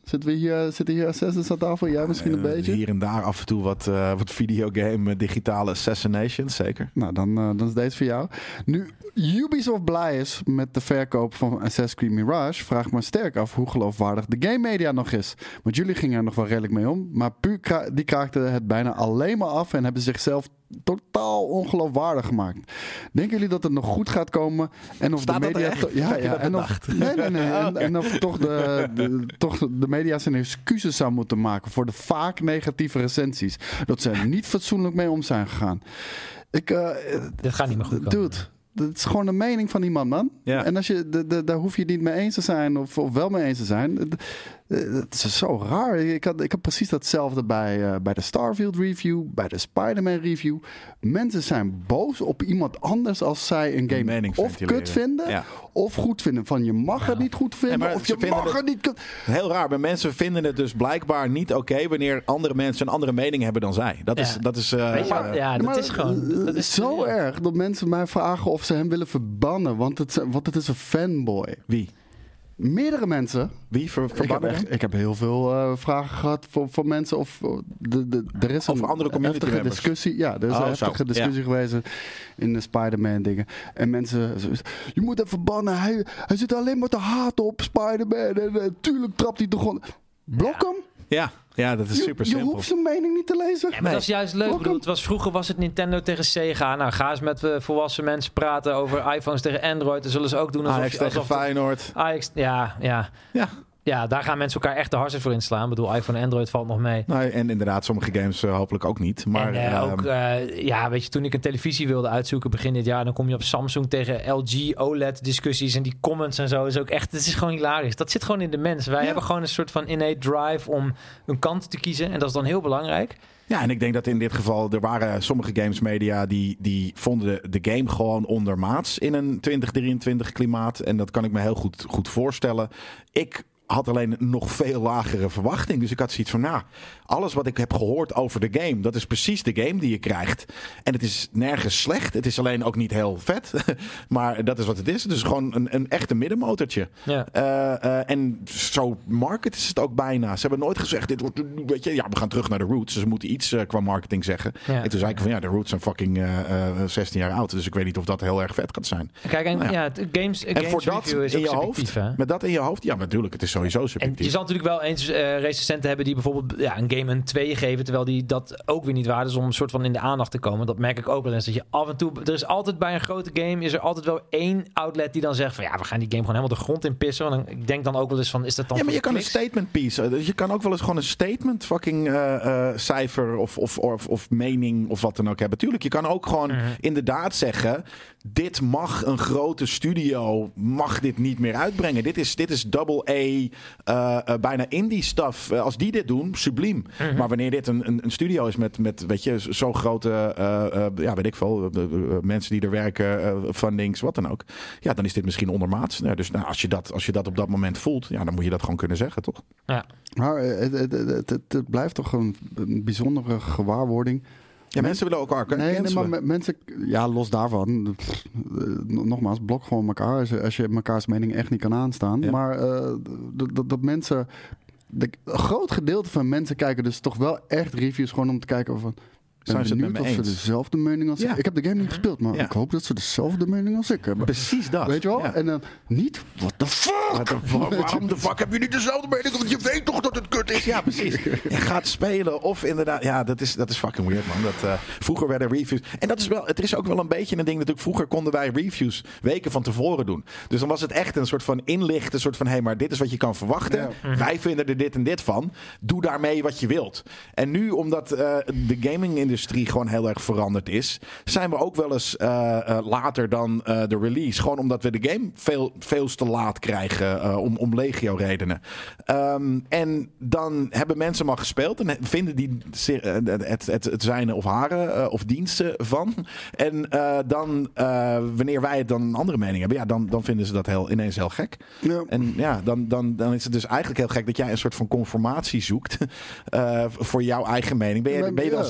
Zitten we hier, zitten hier assassins aan tafel? Jij misschien een Uh, beetje? Hier en daar af en toe wat, uh, wat videogame, uh, digitale assassinations, zeker. Nou, dan, uh, dan is deze voor jou. Nu Ubisoft blij is met de verkoop van Assassin's Creed Mirage, vraag me sterk af hoe geloofwaardig de game media nog is. Want jullie gingen er nog wel redelijk mee om, maar puur kra- die kraakten het bijna alleen maar af en hebben zichzelf totaal ongeloofwaardig gemaakt. Denken jullie dat het nog goed gaat komen? En of Staat de dat media er echt? to- ja, Heb je ja, dat en of, bedacht? nee, nee, nee. Oh, En, oké. en of toch de, de, toch de media zijn excuses zou moeten maken voor de vaak negatieve recensies. Dat ze er niet fatsoenlijk mee om zijn gegaan. Ik, uh, Dit gaat niet meer goed komen. Dude, dat is gewoon de mening van iemand, man. Ja. En als je, de, de, daar hoef je het niet mee eens te zijn of, of wel mee eens te zijn. Het, het is zo raar. Ik had, ik had precies datzelfde bij, uh, bij de Starfield review, bij de Spider-Man review. Mensen zijn boos op iemand anders als zij een game mening of ventileren. kut vinden Ja. of goed vinden. Van je mag het niet goed vinden Nee, maar of ze je vinden mag het- het niet kut. Heel raar, maar mensen vinden het dus blijkbaar niet oké wanneer andere mensen een andere mening hebben dan zij. Dat is, Ja. dat is uh, Weet je wat? uh, Ja, dat Maar is gewoon... Dat is zo erg dat mensen mij vragen of ze hem willen verbannen, want het, want het is een fanboy. wie? Meerdere mensen. Wie ver, Ik heb, verbannen echt, hem? ik heb heel veel uh, vragen gehad voor, voor mensen. Of, uh, de, de, er is Over een andere community heftige members. discussie. Ja, er is Oh, een heftige zo. discussie geweest in de Spider-Man dingen. En mensen, je moet hem verbannen. Hij, hij zit alleen maar te haten op Spider-Man. En uh, tuurlijk trapt hij toch gewoon. Blok hem. Ja, ja, dat is Je, super je simpel. hoeft zijn mening niet te lezen. Ja, maar Nee. dat is juist leuk. Ik Blok bedoel, hem. het was, vroeger was het Nintendo tegen Sega. Nou, ga eens met uh, volwassen mensen praten over iPhones tegen Android. Dat zullen ze ook doen alsof Ajax je- tegen alsof Feyenoord. Ajax, ja, ja. Ja. Ja, daar gaan mensen elkaar echt de hartstikke voor inslaan. Ik bedoel, iPhone en Android valt nog mee. Nou, en inderdaad, sommige games uh, hopelijk ook niet. Maar en uh, ehm, ook, uh, ja, weet je, toen ik een televisie wilde uitzoeken begin dit jaar, dan kom je op Samsung tegen L G O L E D discussies en die comments en zo is ook echt, het is gewoon hilarisch. Dat zit gewoon in de mens. Wij Ja. hebben gewoon een soort van innate drive om een kant te kiezen en dat is dan heel belangrijk. Ja, en ik denk dat in dit geval, er waren sommige gamesmedia die, die vonden de, de game gewoon ondermaats in een twintig drieëntwintig klimaat. En dat kan ik me heel goed, goed voorstellen. Ik had alleen nog veel lagere verwachting. Dus ik had zoiets van, nou, alles wat ik heb gehoord over de game, dat is precies de game die je krijgt. En het is nergens slecht. Het is alleen ook niet heel vet. Maar dat is wat het is. Het is gewoon een, een echte middenmotortje. Ja. Uh, uh, en zo market is het ook bijna. Ze hebben nooit gezegd, dit wordt, weet je, ja, we gaan terug naar de roots. Dus ze moeten iets uh, qua marketing zeggen. Ja. En toen zei ik van, ja, de roots zijn fucking uh, uh, zestien jaar oud. Dus ik weet niet of dat heel erg vet kan zijn. Kijk, en Nou ja. ja, het games, En games voor dat review is in ook je subjectief, hoofd, hè? met dat in je hoofd, ja, natuurlijk, het is sowieso En subjectief. je zal natuurlijk wel eens uh, recensenten hebben die bijvoorbeeld ja, een game een twee geven, terwijl die dat ook weer niet waard is om een soort van in de aandacht te komen. Dat merk ik ook wel eens. Dat je af en toe, er is altijd bij een grote game, is er altijd wel één outlet die dan zegt van ja, we gaan die game gewoon helemaal de grond in pissen. En dan, ik denk dan ook wel eens van, is dat dan Ja, maar voor je kan een kliks? statement piece. Dus je kan ook wel eens gewoon een statement fucking uh, uh, cijfer of, of, of, of mening of wat dan ook hebben. Tuurlijk, je kan ook gewoon Mhm. inderdaad zeggen, dit mag een grote studio, mag dit niet meer uitbrengen. Dit is, dit is double A, uh, uh, bijna indie stuff. Uh, als die dit doen, subliem. Mhm. Maar wanneer dit een, een, een studio is met, met weet je, zo'n grote, uh, uh, ja, weet ik veel, uh, uh, mensen die er werken, uh, fundings, wat dan ook. Ja, dan is dit misschien ondermaats. Ja, dus nou, als, je dat, als je dat op dat moment voelt, ja, dan moet je dat gewoon kunnen zeggen, toch? Ja. Maar het, het, het, het, het blijft toch een, een bijzondere gewaarwording. Ja, mensen willen elkaar kunnen Nee, nee, cancelen. maar me- mensen, ja, los daarvan. Pff, eh, nogmaals, blok gewoon elkaar als je, als je mekaars mening echt niet kan aanstaan. Ja. Maar uh, dat, dat, dat mensen, de, een groot gedeelte van mensen kijken dus toch wel echt reviews gewoon om te kijken van. Ik ben Zijn ze het met benieuwd me of ze eens? dezelfde mening als Ja. ik. Ik heb de game niet gespeeld, maar Ja. ik hoop dat ze dezelfde mening als ik hebben. Precies dat. Weet je wel? Ja. En dan niet, what the fuck? Wat de- wa- waarom de fuck heb je niet dezelfde mening? Want je weet toch dat het kut is? Ja, precies. Je gaat spelen of inderdaad... Ja, dat is, dat is fucking weird, man. Dat, uh, vroeger werden reviews... En dat is wel... Het is ook wel een beetje een ding natuurlijk. Vroeger konden wij reviews weken van tevoren doen. Dus dan was het echt een soort van inlichten. Een soort van, hé, hey, maar dit is wat je kan verwachten. Ja. Wij vinden er dit en dit van. Doe daarmee wat je wilt. En nu, omdat uh, de gaming-industrie gewoon heel erg veranderd is, zijn we ook wel eens uh, uh, later dan uh, de release. Gewoon omdat we de game veel, veel te laat krijgen uh, om, om legio redenen. Um, en dan hebben mensen maar gespeeld en vinden die het, het, het zijne of hare uh, of diensten van. En uh, dan, uh, wanneer wij het dan een andere mening hebben, ja, dan, dan vinden ze dat heel, ineens heel gek. Ja. En ja, dan, dan, dan is het dus eigenlijk heel gek dat jij een soort van conformatie zoekt uh, voor jouw eigen mening. Ben je, ben je dan Ja. zelf zo Nee,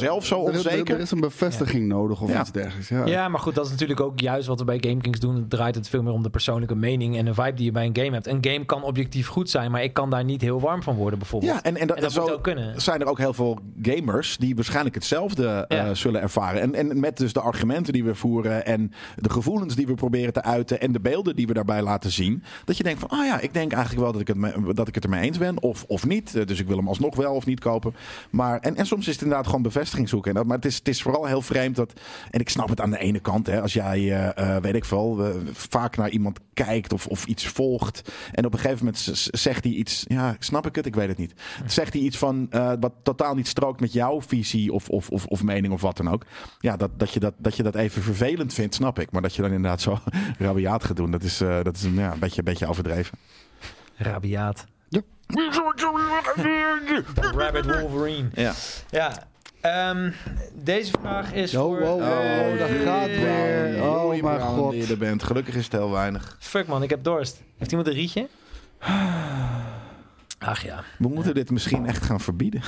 onzeker. Er is een bevestiging ja. nodig of ja. iets dergelijks. Ja. ja, maar goed, dat is natuurlijk ook juist wat we bij GameKings doen. Het draait het veel meer om de persoonlijke mening en de vibe die je bij een game hebt. Een game kan objectief goed zijn, maar ik kan daar niet heel warm van worden bijvoorbeeld. Ja, en, en, dat, en dat zo moet ook kunnen. Zijn er ook heel veel gamers die waarschijnlijk hetzelfde ja. uh, zullen ervaren. En, en met dus de argumenten die we voeren en de gevoelens die we proberen te uiten en de beelden die we daarbij laten zien. Dat je denkt van, ah ja, ik denk eigenlijk wel dat ik het, me, dat ik het ermee eens ben. Of, of niet. Dus ik wil hem alsnog wel of niet kopen. Maar, en, en soms is het inderdaad gewoon bevestiging zoeken. En dat, maar het is, het is vooral heel vreemd dat, en ik snap het aan de ene kant, hè, als jij, uh, uh, weet ik veel, uh, vaak naar iemand kijkt of, of iets volgt. En op een gegeven moment z- zegt hij iets, ja, snap ik het? Ik weet het niet. Zegt hij iets van uh, wat totaal niet strookt met jouw visie of, of, of, of mening of wat dan ook. Ja, dat, dat, je dat, dat je dat even vervelend vindt, snap ik. Maar dat je dan inderdaad zo rabiaat gaat doen, dat is, uh, dat is ja, een, beetje, een beetje overdreven. Rabiaat. Ja. Rabbit Wolverine. Ja. Ja. Um, deze vraag is oh, voor... Oh, oh, oh, dat gaat weer. Oh, oh mijn god. Je er bent. Gelukkig is het heel weinig. Fuck man, ik heb dorst. Heeft iemand een rietje? Ach ja. We moeten dit misschien echt gaan verbieden.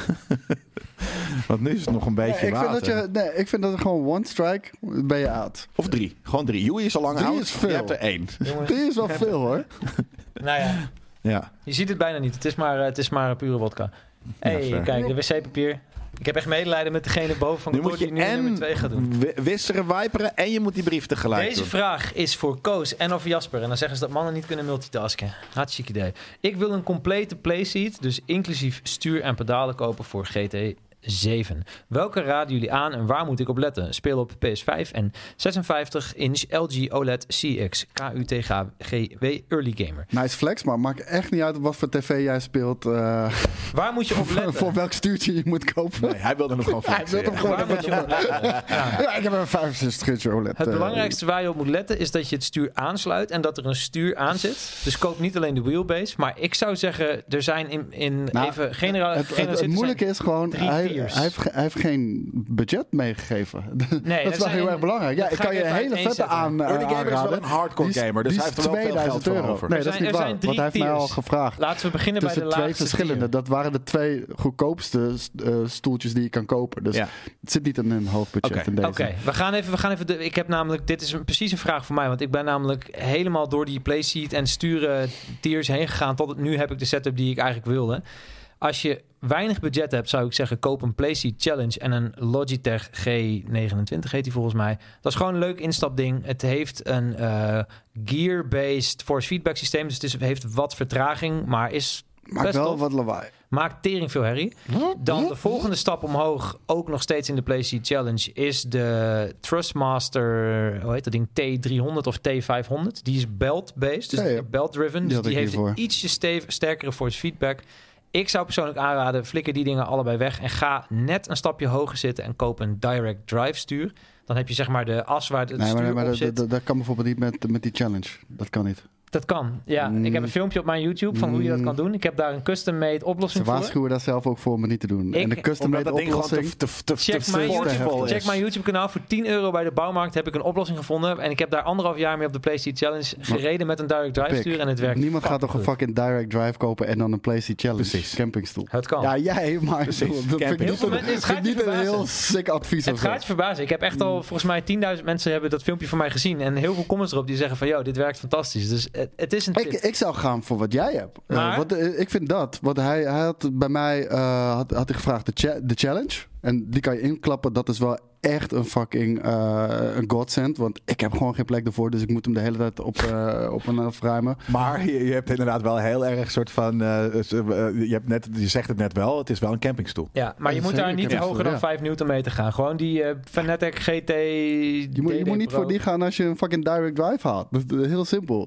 Want nu is het nog een beetje nee, ik water. Vind dat je, nee, ik vind dat er gewoon one strike ben je out. Of drie. Gewoon drie. Joey is al lang drie oud. Is veel. Je hebt er één. Jongens, drie is wel veel hoor. Nou ja. Ja. Je ziet het bijna niet. Het is maar, het is maar pure wodka. Hé, hey, ja, kijk, de wc-papier. Ik heb echt medelijden met degene boven van nu kantoor die nu en nummer twee gaat doen. Wisseren, wiperen en je moet die brief tegelijk Deze doen. vraag is voor Koos en of Jasper. En dan zeggen ze dat mannen niet kunnen multitasken. Hartstikke idee. Ik wil een complete playseat, dus inclusief stuur en pedalen kopen voor G T zeven. Welke raden jullie aan en waar moet ik op letten? Speel op P S vijf en zesenvijftig inch L G O L E D C X K U T G W Early Gamer. Nice flex, maar maakt echt niet uit wat voor tv jij speelt. Uh, waar moet je op letten? Voor welk stuurtje je moet kopen. Nee, hij wilde hem gewoon flexen. Hij wilde hem gewoon waar moet je op letten? Ja. Ja, ik heb een vijfenzestig inch O L E D. Het belangrijkste waar je op moet letten is dat je het stuur aansluit en dat er een stuur aan zit. Dus koop niet alleen de wheelbase. Maar ik zou zeggen, er zijn in, in nou, even generaal. Het, het, het moeilijke is gewoon, hij, hij, heeft, hij heeft geen budget meegegeven. Nee, dat is wel heel erg belangrijk. Ja, ik kan je een hele vette aan uh, Early Gamer is wel een hardcore gamer, dus hij heeft er wel veel geld voor over. Nee, dat is niet waar, want hij heeft mij al gevraagd. Laten we beginnen bij de laagste twee verschillende. Dat waren de twee goedkoopste uh, stoeltjes die je kan kopen. Dus ja. Het zit niet in een hoog budget okay. in deze. Oké, okay. we gaan even, we gaan even de, ik heb namelijk, dit is een, precies een vraag voor mij, want ik ben namelijk helemaal door die playseat en sturen tiers heen gegaan. Tot nu heb ik de setup die ik eigenlijk wilde. Als je weinig budget hebt, zou ik zeggen, koop een Playseat Challenge en een Logitech G negenentwintig heet die volgens mij. Dat is gewoon een leuk instapding. Het heeft een uh, gear-based force feedback systeem, dus het is, heeft wat vertraging, maar is Maakt best wel tof. wat lawaai. Maakt tering veel herrie. Dan de volgende stap omhoog, ook nog steeds in de Playseat Challenge, is de Thrustmaster, hoe heet dat ding, T driehonderd of T vijfhonderd. Die is belt-based, dus ja, ja. belt-driven. Dus die, die heeft een ietsje stev- sterkere force feedback. Ik zou persoonlijk aanraden, flikker die dingen allebei weg en ga net een stapje hoger zitten en koop een direct drive stuur. Dan heb je zeg maar de as waar het nee, stuur maar, maar op dat, zit. Dat, dat kan bijvoorbeeld niet met, met die challenge. Dat kan niet. Dat kan, ja. Mm. Ik heb een filmpje op mijn YouTube van mm. hoe je dat kan doen. Ik heb daar een custom-made oplossing Ze voor. Ze waarschuwen daar zelf ook voor om het niet te doen. Ik, en de custom-made oplossing... Te, te, te, check, te mijn YouTube, check mijn YouTube kanaal. Voor tien euro bij de bouwmarkt heb ik een oplossing gevonden. En ik heb daar anderhalf jaar mee op de Playseat Challenge gereden met een direct drive stuur. En het werkt. Niemand gaat toch een fucking direct drive kopen en dan een Playseat Challenge. Precies. Campingstoel. Het kan. Ja, jij, maar... Precies. Dat vind ik niet, een, het gaat niet een heel sick advies. Het gaat je verbazen. Ik heb echt al, volgens mij, tienduizend mensen hebben dat filmpje van mij gezien. En heel veel comments erop die zeggen van, yo, dit werkt fantastisch. Dus het, het is een tip. Ik, ik zou gaan voor wat jij hebt. Maar? Uh, wat, uh, ik vind dat. Want hij, hij had bij mij uh, had, had hij gevraagd de, cha- de challenge. En die kan je inklappen. Dat is wel echt een fucking uh, een godsend. Want ik heb gewoon geen plek ervoor. Dus ik moet hem de hele tijd op, uh, op en afruimen. Maar je, je hebt inderdaad wel heel erg soort van... Uh, uh, je, hebt net, je zegt het net wel. Het is wel een campingstoel. Ja, maar je moet daar niet hoger dan ja. vijf newtonmeter gaan. Gewoon die uh, Fanatec G T... Je moet, je moet niet voor die gaan als je een fucking direct drive haalt. Dat is heel simpel.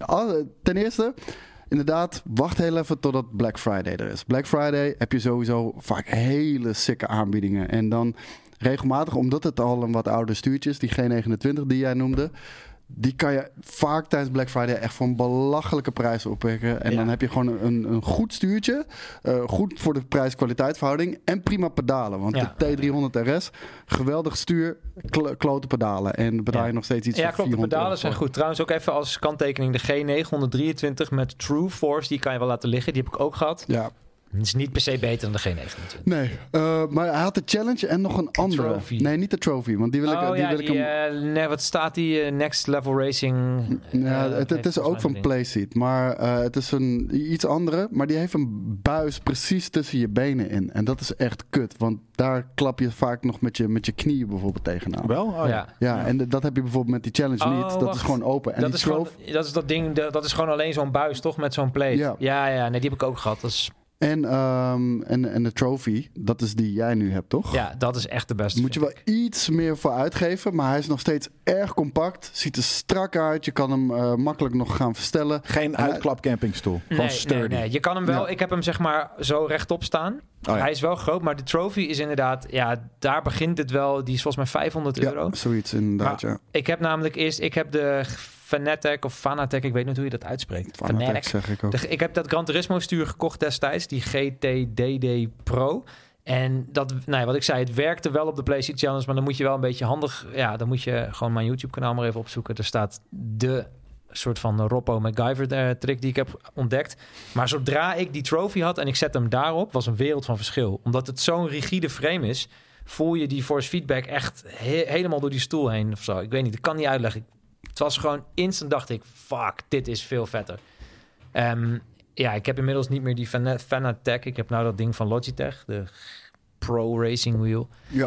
Ten eerste... Inderdaad, wacht heel even totdat Black Friday er is. Black Friday heb je sowieso vaak hele sikke aanbiedingen. En dan regelmatig, omdat het al een wat ouder stuurtje is, die G negenentwintig die jij noemde, die kan je vaak tijdens Black Friday echt voor een belachelijke prijs oppikken. En ja. dan heb je gewoon een, een goed stuurtje. Uh, goed voor de prijs-kwaliteitverhouding. En prima pedalen. Want ja. de T driehonderd R S, geweldig stuur, kl- klote pedalen. En betaal je ja. nog steeds iets ja, van klopt, de pedalen euro. zijn goed. Trouwens ook even als kanttekening de G negenhonderddrieëntwintig met True Force. Die kan je wel laten liggen. Die heb ik ook gehad. Ja. Het is niet per se beter dan de G negenentwintig. Nee, uh, maar hij had de challenge en nog een andere. Trophy. Nee, niet de trophy, want die wil ik, Oh die ja, wil die, ik hem... uh, nee, wat staat die? Uh, Next Level Racing. Uh, Ja, het, het is ook van Playseat, maar uh, het is een iets andere. Maar die heeft een buis precies tussen je benen in. En dat is echt kut, want daar klap je vaak nog met je, met je knieën bijvoorbeeld tegenaan. Wel? Oh, ja. Ja. Ja, en de- dat heb je bijvoorbeeld met die challenge Oh, niet. Dat wacht. is gewoon open. En Dat die is, gewoon, trophy... dat is dat ding, de- dat is gewoon alleen zo'n buis, toch? Met zo'n plate. Ja. ja, ja, nee, die heb ik ook gehad. Dat is, En, um, en, en de trophy, dat is die jij nu hebt, toch? ja, dat is echt de beste. Daar moet je wel vind ik. iets meer voor uitgeven. Maar hij is nog steeds erg compact. Ziet er strak uit. Je kan hem uh, makkelijk nog gaan verstellen. Geen En hij- uitklap campingstoel. Gewoon Nee, sturdy. nee, nee, je kan hem wel. Ja. Ik heb hem zeg maar zo rechtop staan. Oh, ja. Hij is wel groot, maar de trophy is inderdaad, ja, daar begint het wel. Die is volgens mij vijfhonderd euro. Ja, zoiets inderdaad, Maar ja. Ik heb namelijk eerst, ik heb de Fanatec of Fanatec, ik weet niet hoe je dat uitspreekt. Fanatec zeg ik ook. De- ik heb dat Gran Turismo stuur gekocht destijds, die G T D D Pro. En dat, nou ja, wat ik zei, het werkte wel op de PlayStation Challenge, maar dan moet je wel een beetje handig, ja, dan moet je gewoon mijn YouTube kanaal maar even opzoeken. Er staat de soort van Roppo MacGyver eh, trick die ik heb ontdekt. Maar zodra ik die trophy had en ik zet hem daarop, was een wereld van verschil. Omdat het zo'n rigide frame is, voel je die force feedback echt he- helemaal door die stoel heen of zo. Ik weet niet, ik kan niet uitleggen. Het was gewoon instant, dacht ik, fuck, dit is veel vetter. Ehm, ja, ik heb inmiddels niet meer die Fana- Fanatec. Ik heb nou dat ding van Logitech, de Pro Racing Wheel. Ja.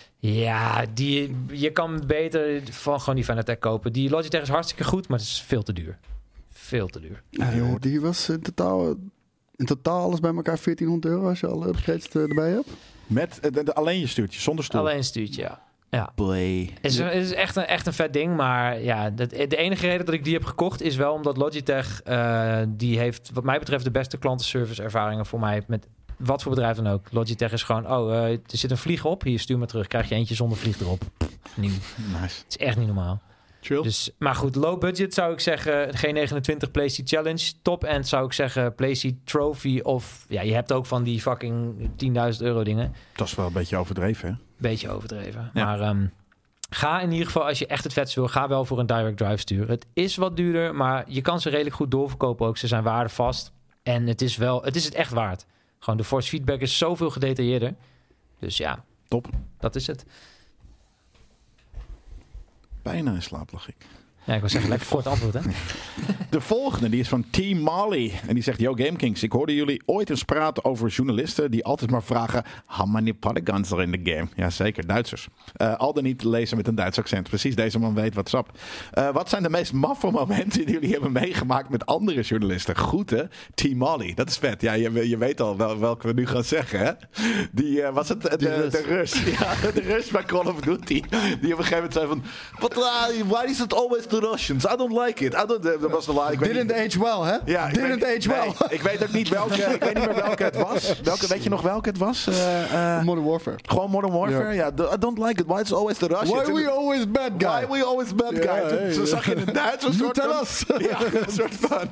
Ja, die, je kan beter van gewoon die Fanatec kopen. Die Logitech is hartstikke goed, maar het is veel te duur. Veel te duur. Uh, die was in totaal, in totaal alles bij elkaar veertienhonderd euro als je alle upgrades uh, erbij hebt. Met uh, de, de- alleen je stuurtje, zonder stoel. Alleen een stuurtje, ja. Ja. Play. Het is, het is echt, een, echt een vet ding, maar ja, dat, de enige reden dat ik die heb gekocht is wel omdat Logitech, uh, die heeft wat mij betreft de beste klantenservice ervaringen voor mij met wat voor bedrijf dan ook. Logitech is gewoon, oh, uh, er zit een vlieg op, hier stuur maar terug, krijg je eentje zonder vlieg erop. Pff, nieuw. Nice. Het is echt niet normaal. Chill. Dus, maar goed, low budget zou ik zeggen G negenentwintig PlayStation Challenge. Top end zou ik zeggen PlayStation Trophy of ja, je hebt ook van die fucking tienduizend euro dingen. Dat is wel een beetje overdreven, hè? Beetje overdreven. Ja. Maar um, ga in ieder geval, als je echt het vetst wil, ga wel voor een direct drive sturen. Het is wat duurder, maar je kan ze redelijk goed doorverkopen ook. Ze zijn waardevast. En het is wel, het is het echt waard. Gewoon de force feedback is zoveel gedetailleerder. Dus ja, Top. dat is het. Bijna in slaap lag ik. Ja, ik wil zeggen, lekker kort antwoord, hè? De volgende, die is van Team Molly. En die zegt, yo GameKings, ik hoorde jullie ooit eens praten over journalisten die altijd maar vragen, how many polygons are in the game? Jazeker, Duitsers. Uh, al dan niet lezen met een Duits accent. Precies, deze man weet what's up. Uh, wat zijn de meest maffe momenten die jullie hebben meegemaakt met andere journalisten? Groeten, Team Molly. Dat is vet. Ja, je, je weet al wel welke we nu gaan zeggen, hè? Die, uh, was het de, de, Rus. de Rus. Ja, de Rus bij Call of Duty. Die op een gegeven moment zei van, but uh, why is it always the Russians? I don't like it. I don't, dat was de la- ik weet Didn't niet- age well, hè? ja, ik Didn't weet, age well. nee, ik weet ook niet welke. Ik weet niet meer welke het was. Welke, weet je nog welke het was? Uh, uh, Modern Warfare. gewoon Modern Warfare. Ja, the- I don't like it. Why it's always the Russians? Why we always bad guy? Why we always bad guy? Ja, Toen- hey, Zo ja. zag je in het Duits een You soort tell van... us. Ja, een soort van...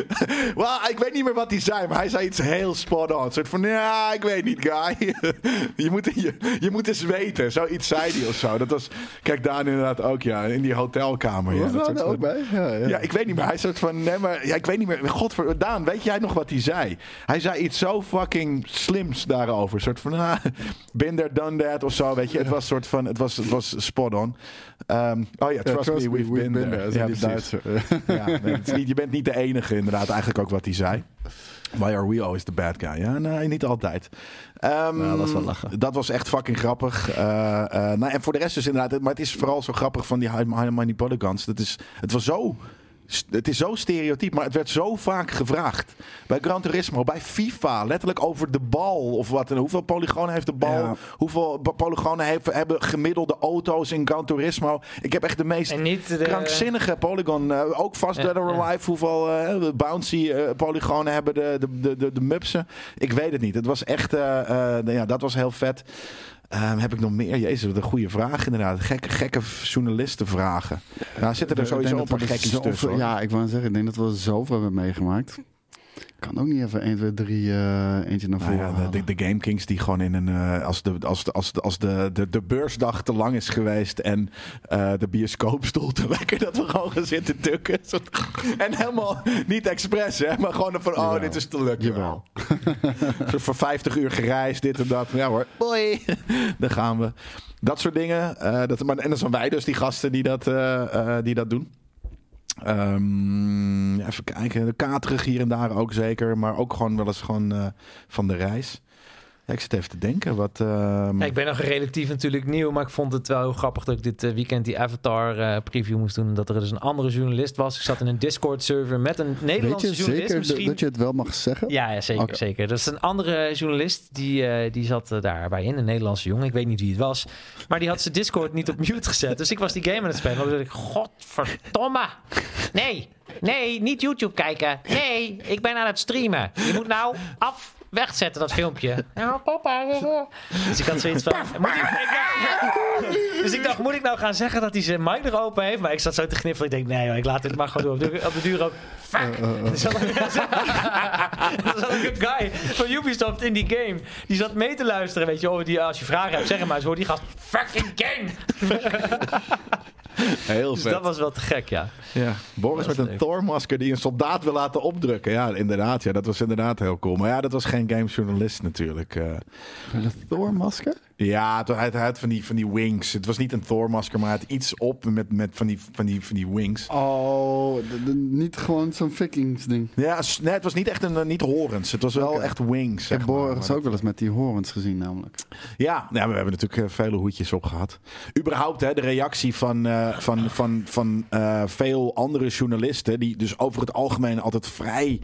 Well, ik weet niet meer wat hij zei, maar hij zei iets heel spot on. Een soort van, ja, ik weet niet, guy. je, moet, je, je moet eens weten. Zoiets zei hij of zo. Dat was... Kijk, Daan inderdaad ook, ja. In die hotelkamer. Ja, Was dat daar soort ook van- bij? Ja, ja. ja, ik weet niet meer. Hij soort van, nee, maar ja, ik weet niet meer. Godver, Daan, weet jij nog wat hij zei? Hij zei iets zo fucking slims daarover. Een soort van, ah, been there, done that of zo, weet je. Het was soort van, het was, het was spot on. Um, oh ja, trust, Ja, me, we've, been, there. Dat is Ja, die precies. Duitser. Ja, nee, het is niet, je bent niet de enige inderdaad, eigenlijk ook wat hij zei. Why are we always the bad guy? Ja, nee, niet altijd. Um, Ja, dat is wel lachen. Dat was echt fucking grappig. Uh, uh, nou, en voor de rest dus inderdaad, maar het is vooral zo grappig van die high, high money polygons. Dat is, het was zo... Het is zo stereotyp, maar het werd zo vaak gevraagd. Bij Gran Turismo, bij FIFA, letterlijk over de bal of wat. En hoeveel polygonen heeft de bal? Ja. Hoeveel polygonen heeft, hebben gemiddelde auto's in Gran Turismo? Ik heb echt de meest En niet de... krankzinnige polygon. Uh, ook Fast Dead or Ja, ja. Alive, hoeveel uh, bouncy uh, polygonen hebben de, de, de, de, de mupsen? Ik weet het niet. Het was echt, uh, uh, ja, dat was heel vet. Um, heb ik nog meer? Jezus, wat een goede vraag inderdaad. Gekke, gekke journalistenvragen. Nou, zitten er Ik sowieso denk een paar dat we gekkies zoveel- tussen. hoor. Ja, ik wou zeggen, ik denk dat we zoveel hebben meegemaakt. Kan ook niet even één, twee, drie uh, eentje naar voren Nou ja, halen. de, de, de Game Kings die gewoon in een... Uh, als de, als de, als de, als de, de, de beursdag te lang is geweest en uh, de bioscoopstoel te lekker, dat we gewoon gaan zitten tukken. En helemaal niet expres, hè, maar gewoon van, oh, Jawel. dit is te leuk. Jawel. Zo voor vijftig uur gereisd, dit en dat. Ja hoor, boy, daar gaan we. Dat soort dingen. Uh, dat, maar, en dan zijn wij dus die gasten die dat, uh, uh, die dat doen. Um, even kijken, de katerig hier en daar ook zeker, maar ook gewoon wel eens gewoon uh, van de reis. Ja, ik zit even te denken. Wat, uh, ja, ik ben nog relatief natuurlijk nieuw, maar ik vond het wel heel grappig dat ik dit uh, weekend die Avatar uh, preview moest doen. Dat er dus een andere journalist was. Ik zat in een Discord server met een Nederlandse Weet je journalist. zeker misschien... dat je het wel mag zeggen? Ja, ja zeker, Okay. zeker. Dat is een andere journalist, die, uh, die zat uh, daarbij in, een Nederlandse jongen. Ik weet niet wie het was. Maar die had zijn Discord niet op mute gezet. Dus ik was die game aan het spelen. Dan dacht ik, godverdomme. Nee, nee, niet YouTube kijken. Nee, ik ben aan het streamen. Je moet nou af... wegzetten dat filmpje. Nou, papa. Dus ik had zoiets van... Moet ik, ik, dus ik dacht, moet ik nou gaan zeggen dat hij zijn mic er open heeft? Maar ik zat zo te gniffelen. Ik denk, nee joh, ik laat dit maar gewoon doen. Op de, op de duur ook... Fuck! Uh, uh, uh. Er zat ook een guy van Ubisoft in die game. Die zat mee te luisteren. Weet je, oh, die, als je vragen hebt, zeg maar. Zo hoort die gast, fucking game! Heel dus vet. dat was wel te gek, ja. Ja, Boris met een leuk. Thor-masker die een soldaat wil laten opdrukken. Ja, inderdaad. Ja, dat was inderdaad heel cool. Maar ja, dat was geen gamejournalist natuurlijk. Uh, een Thor-masker? Ja, hij had van die, van die wings. Het was niet een Thor-masker, maar hij had iets op met, met van, die, van, die, van die wings. Oh, de, de, niet gewoon zo'n Vikings-ding. Ja, nee, het was niet echt een, niet horens. Het was wel okay. echt wings. Ik heb Boris ook wel eens met die horens gezien namelijk. Ja, ja, we hebben natuurlijk vele hoedjes op gehad. Überhaupt, hè, de reactie van, uh, van, van, van uh, veel andere journalisten, die dus over het algemeen altijd vrij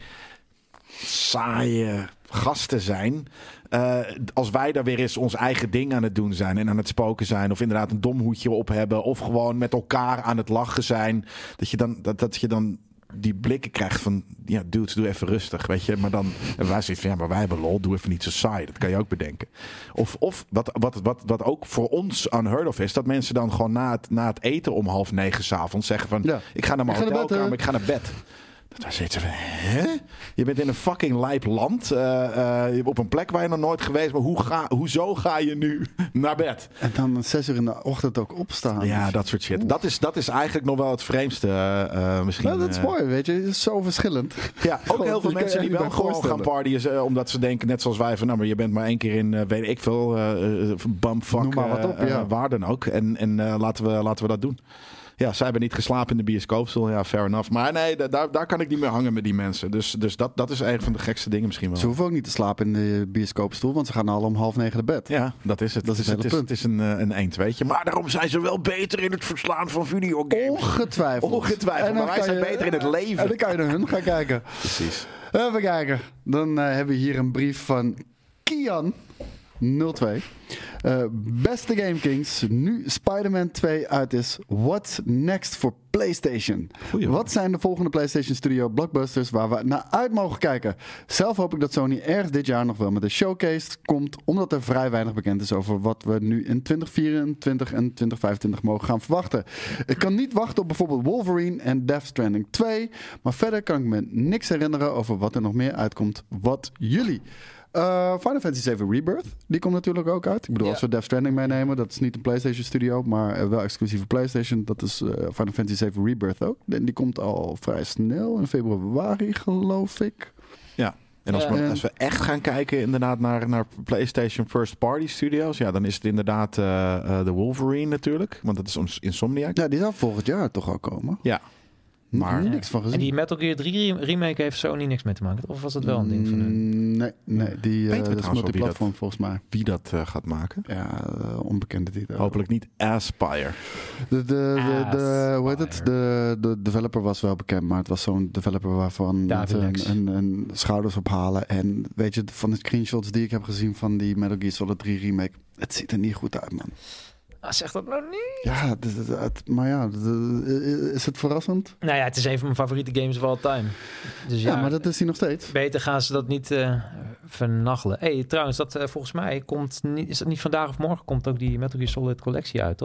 saaie gasten zijn. Uh, als wij daar weer eens ons eigen ding aan het doen zijn en aan het spoken zijn, of inderdaad een dom hoedje op hebben, of gewoon met elkaar aan het lachen zijn, dat je dan, dat, dat je dan die blikken krijgt van, ja, dude, doe even rustig, weet je. Maar dan, en wij zeggen van, ja, maar wij hebben lol, doe even niet zo saai. Dat kan je ook bedenken. Of, of wat, wat, wat, wat ook voor ons unheard of is, dat mensen dan gewoon na het, na het eten om half negen 's avonds zeggen van, ja, ik ga naar mijn hotelkamer, ik ga naar bed. Dat was iets van, hè? Je bent in een fucking lijp land. Uh, uh, op een plek waar je nog nooit geweest. Maar hoe ga, hoezo ga je nu naar bed? En dan zes uur in de ochtend ook opstaan. Ja, dat soort shit. Dat is, dat is eigenlijk nog wel het vreemdste. Uh, misschien, ja, dat is uh, mooi, weet je. Het is zo verschillend. Ja, ook gewoon, heel veel mensen die wel gewoon gaan partyen. Uh, omdat ze denken, net zoals wij, van nou, maar je bent maar één keer in, uh, weet ik veel, uh, bumfuck, Noem maar wat op, uh, ja. uh, waar dan ook. En, en uh, laten, we, laten we dat doen. Ja, zij hebben niet geslapen in de bioscoopstoel. Ja, fair enough. Maar nee, daar, daar kan ik niet meer hangen met die mensen. Dus, dus dat, dat is een van de gekste dingen misschien wel. Ze hoeven ook niet te slapen in de bioscoopstoel, want ze gaan al om half negen naar bed. Ja, dat is het. Dat is het, het, is, hele het is een, een eentweetje. Maar daarom zijn ze wel beter in het verslaan van videogames. Ongetwijfeld. Ongetwijfeld. Maar wij zijn je, beter in het leven. En dan kan je naar hun gaan kijken. Precies. Even kijken. Dan uh, hebben we hier een brief van Kian nul twee. Uh, beste Game Kings, nu Spider-Man twee uit is, what's next voor PlayStation? Goeie. Wat zijn de volgende PlayStation Studio blockbusters waar we naar uit mogen kijken? Zelf hoop ik dat Sony ergens dit jaar nog wel met een showcase komt, omdat er vrij weinig bekend is over wat we nu in twintig vierentwintig en twintig vijfentwintig mogen gaan verwachten. Ik kan niet wachten op bijvoorbeeld Wolverine en Death Stranding twee, maar verder kan ik me niks herinneren over wat er nog meer uitkomt. Wat jullie? Uh, Final Fantasy zeven Rebirth, die komt natuurlijk ook uit. Ik bedoel, ja. Als we Death Stranding meenemen, dat is niet een PlayStation studio, maar uh, wel exclusief voor PlayStation. Dat is uh, Final Fantasy zeven Rebirth ook. En die komt al vrij snel, in februari geloof ik. Ja, en als, ja. we, als we echt gaan kijken inderdaad naar, naar PlayStation First Party Studios, ja, dan is het inderdaad uh, uh, de Wolverine natuurlijk, want dat is Insomniac. Ja, die zou volgend jaar toch al komen. Ja. Maar ja. niks van gezien. En die Metal Gear drie remake heeft Sony niks mee te maken. Of was dat wel een ding van hun? Nee, nee die uh, dat is multiplatform dat, volgens mij. Wie dat uh, gaat maken? Ja, uh, onbekende titel. Hopelijk niet Aspire. De, de, de, de, hoe heet het? De, de developer was wel bekend, maar het was zo'n developer waarvan mensen een, een, een schouders ophalen. En weet je, van de screenshots die ik heb gezien van die Metal Gear Solid drie remake, het ziet er niet goed uit, man. Ah, zeg dat nou niet. Ja, het, het, het, maar ja, het, is het verrassend? Nou ja, het is een van mijn favoriete games of all time. Dus ja, ja, maar dat is hij nog steeds. Beter gaan ze dat niet uh, vernachelen. Hey, trouwens, dat uh, volgens mij komt niet, is dat niet vandaag of morgen komt ook die Metal Gear Solid collectie uit, toch?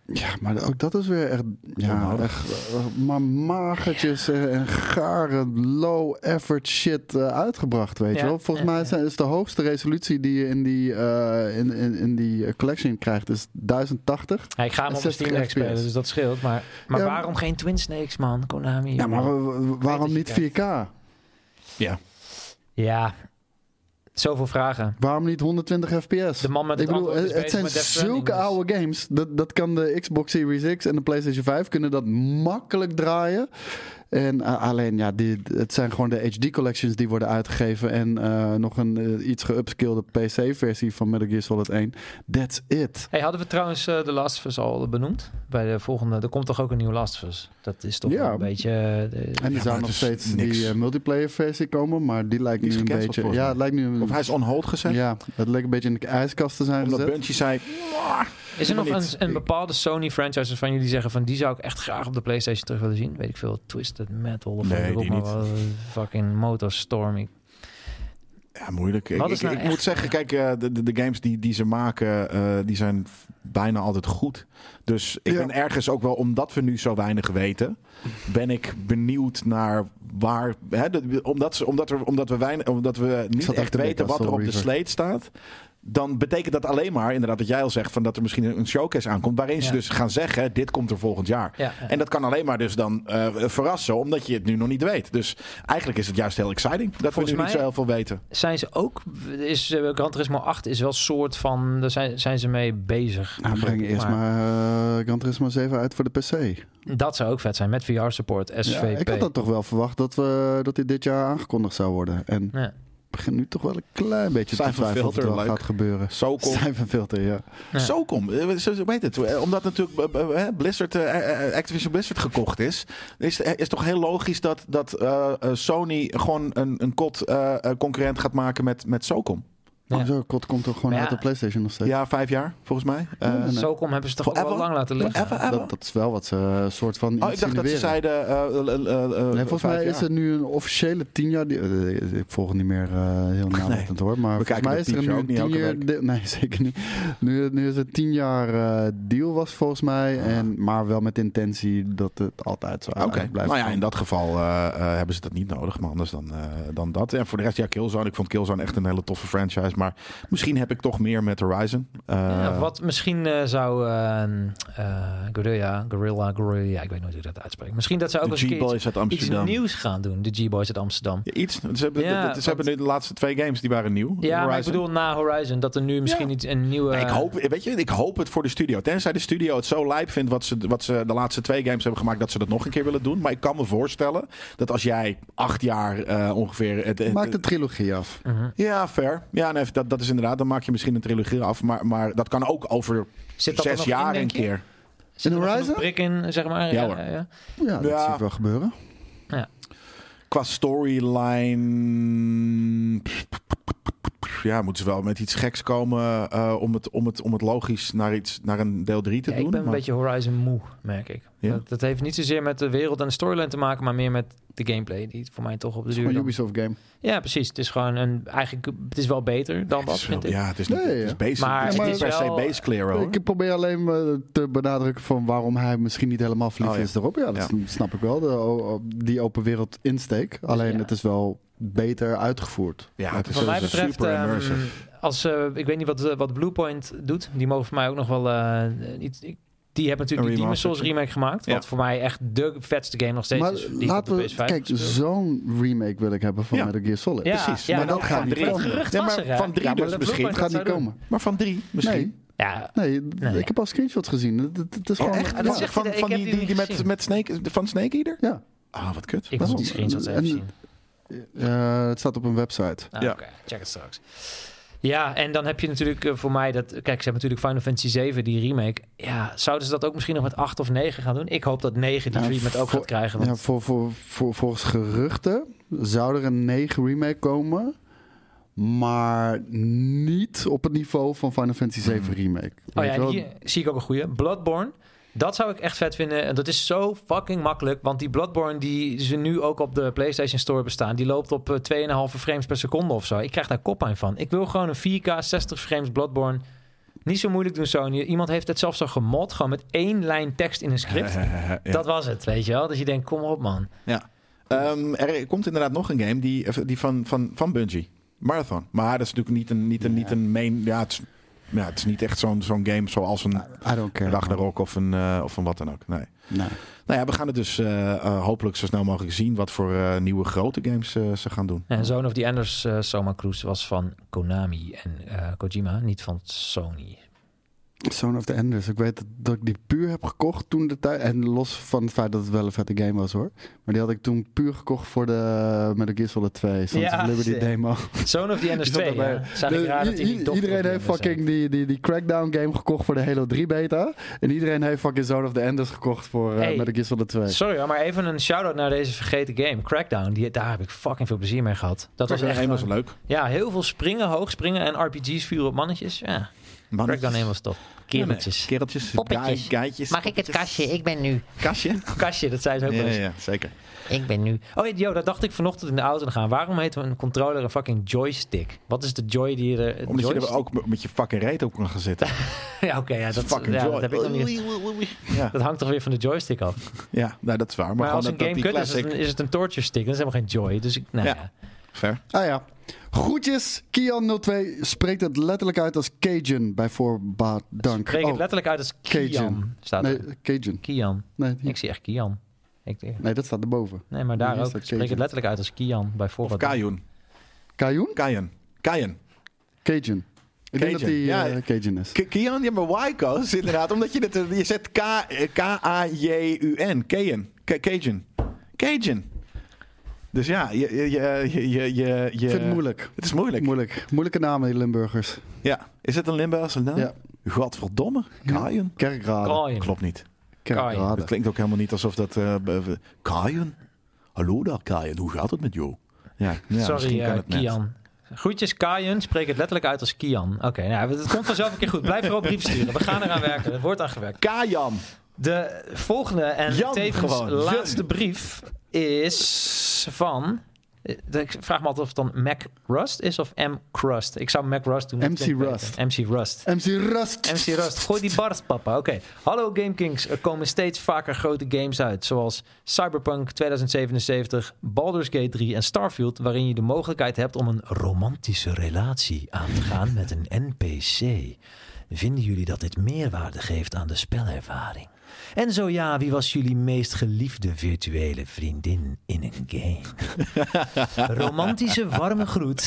Ja, maar ook dat is weer echt, ja, Onnodig. echt uh, maar magertjes en, en gare low effort shit uh, uitgebracht, weet Ja, je wel. Volgens ja, mij ja. zijn, is de hoogste resolutie die je in die, uh, in, in, in die collection krijgt, is duizend tachtig. Ja, ik ga hem op een zestig Steam Deck F P S. spelen, dus dat scheelt. Maar, maar Ja, waarom geen Twin Snakes, man? Konami. Ja, maar uh, waarom dat niet je vier K? Ja. Ja, zoveel vragen. Waarom niet honderdtwintig F P S? De man met Ik het bedoel, antwoord is het bezig zijn met Death Stranding, zulke dus- oude games. Dat, dat kan de Xbox Series X en de PlayStation vijf kunnen dat makkelijk draaien. En uh, alleen, ja, die, het zijn gewoon de H D collections die worden uitgegeven. En uh, nog een uh, iets geupskillede P C-versie van Metal Gear Solid één. That's it. Hey, hadden we trouwens uh, The Last of Us al benoemd? Bij de volgende, er komt toch ook een nieuwe Last of Us? Dat is toch Ja. wel een beetje... uh, de- En er maar zou het nog is steeds niks. die uh, multiplayer versie komen. Maar die lijkt Die is nu een gecanceld, beetje... volgens Ja, mij. het lijkt nu een... Of hij is on hold gezet. Ja, het lijkt een beetje in de ijskast te zijn Omdat gezet. Bungie zei... Is er nog Helemaal een, niet. een bepaalde Sony-franchise waarvan jullie zeggen van die zou ik echt graag op de PlayStation terug willen zien? Weet ik veel, Twisted Metal of Nee, weet ik ook die maar niet. wat, fucking Motorstorm. Ik- Ja, moeilijk. Ik, Wat is ik, nou ik echt- moet zeggen, kijk, uh, de, de, de games die, die ze maken, uh, die zijn f- bijna altijd goed. Dus ik Ja. ben ergens ook wel, omdat we nu zo weinig weten, ben ik benieuwd naar waar... Hè, de, omdat, ze, omdat, er, omdat, we weinig, omdat we niet zat echt echt te weten denken wat aan er op Soul de Reaver. slate staat... Dan betekent dat alleen maar, inderdaad, dat jij al zegt van dat er misschien een showcase aankomt, waarin ze Ja. dus gaan zeggen, dit komt er volgend jaar. Ja, ja. En dat kan alleen maar dus dan uh, verrassen, omdat je het nu nog niet weet. Dus eigenlijk is het juist heel exciting dat Volgens we nu mij- niet zo heel veel weten. Zijn ze ook, is uh, Gran Turismo acht is wel soort van, daar zijn, zijn ze mee bezig. Nou, breng eerst maar, uh, Gran Turismo zeven uit voor de P C. Dat zou ook vet zijn, met V R-support, S V P. Ja, ik had dat toch wel verwacht dat, we, dat dit dit jaar aangekondigd zou worden. En Ja. ik begin nu toch wel een klein beetje te Syphon twijfelen of het Filter, wel leuk. gaat gebeuren. Zo komt Syphon Filter, ja. Ja. Zo kom, weet het, eh, omdat natuurlijk eh, eh, Blizzard, eh, eh, Activision Blizzard gekocht is, is, is toch heel logisch dat, dat uh, uh, Sony gewoon een, een kot uh, uh, concurrent gaat maken met, met SOCOM. Ja. Ja. Zo, kot komt toch gewoon Maar uit ja. de PlayStation nog steeds. Ja, vijf jaar volgens mij. Uh, Ja, nee. Socom hebben ze toch ook wel Forever? lang laten liggen. Forever, ever? Dat, dat is wel wat ze uh, soort van Oh, ik dacht dat ze insinueren. zeiden uh, uh, uh, uh, Nee, volgens mij vijf is jaar. er nu een officiële tien jaar... Die, uh, ik volg het niet meer uh, heel nauwlettend hoor. Maar We volgens kijken mij de is er Peep nu Show een ook niet tien elke jaar... week. de- nee, zeker niet. Nu, nu is het tien jaar uh, deal was volgens mij. En, maar wel met intentie dat het altijd zo Oké, okay. blijft. nou ja, in gaan. dat geval uh, uh, hebben ze dat niet nodig, maar anders dan, uh, dan dat. En voor de rest, ja, Killzone. Ik vond Killzone echt een hele toffe franchise, maar misschien heb ik toch meer met Horizon. Uh, Ja, wat misschien uh, zou uh, uh, Gorilla, Gorilla, Gorilla, ik weet nooit hoe dat uitspreekt. Misschien dat ze ook de eens een keer G-Boys iets, uit iets Amsterdam. nieuws gaan doen. De G-Boys uit Amsterdam. Ja, iets. Ze hebben, Ja, de, de, ze want- hebben nu de laatste twee games, die waren nieuw. Ja, maar ik Horizon. bedoel na Horizon, dat er nu misschien Ja. iets, een nieuwe... Nee, ik hoop, weet je, ik hoop het voor de studio. Tenzij de studio het zo lijp vindt wat ze, wat ze de laatste twee games hebben gemaakt, dat ze dat nog een keer willen doen. Maar ik kan me voorstellen dat als jij acht jaar uh, ongeveer... Het, het, Maak de trilogie af. Mhm. Ja, fair. Ja, nee, dat, dat is inderdaad. Dan maak je misschien een trilogie af. Maar, maar dat kan ook over Zit dat er zes nog jaar in, een denk je? keer. Zit er nog Horizon? een prik in, zeg maar? Ja, hoor. ja, ja. Ja, dat Ja. zie ik wel gebeuren. Qua storyline... Ja, moeten ze wel met iets geks komen uh, om, het, om, het, om het logisch naar, iets, naar een deel drie te Ja, doen. ik ben een maar- beetje Horizon moe, merk ik. Ja? Dat, dat heeft niet zozeer met de wereld en de storyline te maken, maar meer met de gameplay, die voor mij toch op de Het is duur... gewoon een dan- Ubisoft game. Ja, precies. Het is gewoon een... Eigenlijk, het is wel beter dan Het dat, is wel- vind ik. Ja, het is niet Nee, het is ja. basic. Maar het is het niet is per se wel- base clear, hoor. Ik probeer alleen maar te benadrukken van waarom hij misschien niet helemaal verliefd Oh, ja. is erop. Ja, dat snap ik wel. De, o- o- die open wereld insteek. Alleen ja. het is wel beter uitgevoerd. Ja, het is Wat mij sowieso betreft, super ehm, immersive. als, uh, ik weet niet wat, uh, wat Bluepoint doet. Die mogen voor mij ook nog wel uh, iets... Ik, die hebben natuurlijk Een die Demon's Souls remaster. remake gemaakt. Ja. Wat voor mij echt de vetste game nog steeds Maar is. Die ik op laten de we... P S vijf Kijk, heb gespeeld. zo'n remake wil ik hebben van Ja. Metal Gear Solid. Ja, precies. ja, Maar dat nou, gaat van niet drie. komen. Het gerucht Ja, was maar er, hè? van drie Ja, maar dus dat misschien. Bluepoint Het gaat niet zou komen. Maar van drie misschien. Nee, Ja, nee, Nee. ik heb al screenshots gezien. Het, het, het is Oh, gewoon... echt? ja. dat zegt van hij, ik van heb die, die die, die niet met, gezien. met Snake, van Snake Eater? Ja. Ah, wat kut. ik Dat moet is- die screenshots even en- zien. Uh, het staat op een website. Ah, Ja. Oké, check het straks. Ja, en dan heb je natuurlijk uh, voor mij dat... Kijk, ze hebben natuurlijk Final Fantasy zeven, die remake. Ja, zouden ze dat ook misschien nog met acht of negen gaan doen? Ik hoop dat negen die Ja, treatment ook voor- gaat krijgen. Ja, Want voor, voor, voor, volgens geruchten zou er een negen remake komen. Maar niet op het niveau van Final Fantasy zeven remake. oh Weet ja, je en wel? hier zie ik ook een goeie. Bloodborne. Dat zou ik echt vet vinden. En dat is zo fucking makkelijk. Want die Bloodborne die ze nu ook op de PlayStation Store bestaan... die loopt op uh, twee komma vijf frames per seconde of zo. Ik krijg daar koppijn van. Ik wil gewoon een vier K zestig frames Bloodborne Niet zo moeilijk doen, Sony. Iemand heeft het zelfs zo gemod. Gewoon met één lijn tekst in een script. Ja. Dat was het, weet je wel. Dus je denkt, kom op, man. Ja. Um, er komt inderdaad nog een game die, die van, van, van Bungie. Marathon. Maar dat is natuurlijk niet een, niet een, niet een main... Ja, het is, ja, het is niet echt zo'n zo'n game zoals een I don't care. Ragnarok of een, uh, of een wat dan ook. Nee. Nee. Nou ja, we gaan het dus uh, uh, hopelijk zo snel mogelijk zien wat voor uh, nieuwe grote games uh, ze gaan doen. En Zone of the Enders uh, Soma Cruise was van Konami en uh, Kojima, niet van Sony. Zone of the Enders. Ik weet dat, dat ik die puur heb gekocht toen de tijd. En los van het feit dat het wel een vette game was hoor. Maar die had ik toen puur gekocht voor de Metal Gear Solid twee. Sons Ja, of Liberty shit. demo. Zone of the Enders Die zat twee, erbij. ja. Zag ik raar dat die I- niet iedereen heeft fucking die, die, die Crackdown game gekocht voor de Halo drie beta. En iedereen heeft fucking Zone of the Enders gekocht voor uh, Hey. Metal Gear Solid twee. Sorry hoor, maar even een shout-out naar deze vergeten game. Crackdown, die, daar heb ik fucking veel plezier mee gehad. Dat was echt helemaal gewoon- zo leuk. Ja, heel veel springen, hoog springen en R P G's vuren op mannetjes. Ja, Crackdown één was tof. Kereltjes. Ja, nee. Kereltjes. Poppetjes. guy- Geitjes. Mag ik het kastje? Ik ben nu. Kastje? Kastje, dat zei ze ook Ja, wel ja, eens. ja, zeker. Ik ben nu. Oh ja, yo, dat dacht ik vanochtend in de auto te gaan. Waarom heet een controller een fucking joystick? Wat is de joy die er... een Omdat je joystick? er ook met je fucking reet op kan gaan zitten. Ja, oké, ja, dat, fucking ja, joy. dat heb ik nog niet. Ja, Dat hangt toch weer van de joystick af. ja nou, dat is waar. Maar, Maar, gewoon als een dat, game dat die kut is, is classic... het een, is het een torture stick. Dat is helemaal geen joy. Dus ik, nou Ja. ja. Fair. Ah ja. Groetjes. Kian nul twee spreekt het letterlijk uit als Cajun bij voorbaat dank. Spreek het Oh, letterlijk uit als Kian. Cajun. Staat nee, er. Cajun. Kian. Nee, hier. Ik zie echt Kian. Ik, nee, dat staat erboven. nee, maar daar Hier ook. staat Spreek Cajun. het letterlijk uit als Kian. Bij Of voorbaat. Kajun. Cajun? Kajen. Kajen. Cajun. Ik denk dat Cajun. die Ja. uh, Cajun is. K- Kian, ja, maar why, Koos? Inderdaad, omdat je het... Je zet K A J U N. Cajun. K- Cajun. Cajun. Dus ja, je... je, je, je, je, je Ik vind het moeilijk. Het is moeilijk. Moeilijk. Moeilijke namen, die Limburgers. Ja. Is het een Limburgse naam? Ja. Godverdomme. Kajen. Kerkrade. Kajen. Klopt niet. Kerkrade. Het klinkt ook helemaal niet alsof dat... Uh, Kajen? Hallo daar, Kajen. Hoe gaat het met jou? Ja, ja Sorry, misschien kan uh, het net. Kian. Groetjes, Kajen. Spreek het letterlijk uit als Kian. Oké, nou, het komt vanzelf een keer goed. Blijf vooral brief sturen. We gaan eraan werken. Er wordt aan gewerkt. Kajan. De volgende en Jan tevens gewoon. laatste Jan. brief is van... Ik vraag me altijd of het dan Mac Rust is of M Crust. Ik zou Mac Rust doen. M C Rust. M C Rust. M C Rust. M C Rust, gooi die Bart, papa. Oké. Hallo GameKings. Er komen steeds vaker grote games uit. Zoals Cyberpunk tweeduizend zevenenzeventig, Baldur's Gate drie en Starfield. Waarin je de mogelijkheid hebt om een romantische relatie aan te gaan met een N P C. Vinden jullie dat dit meerwaarde geeft aan de spelervaring? En zo ja, wie was jullie meest geliefde virtuele vriendin in een game? Romantische warme groet.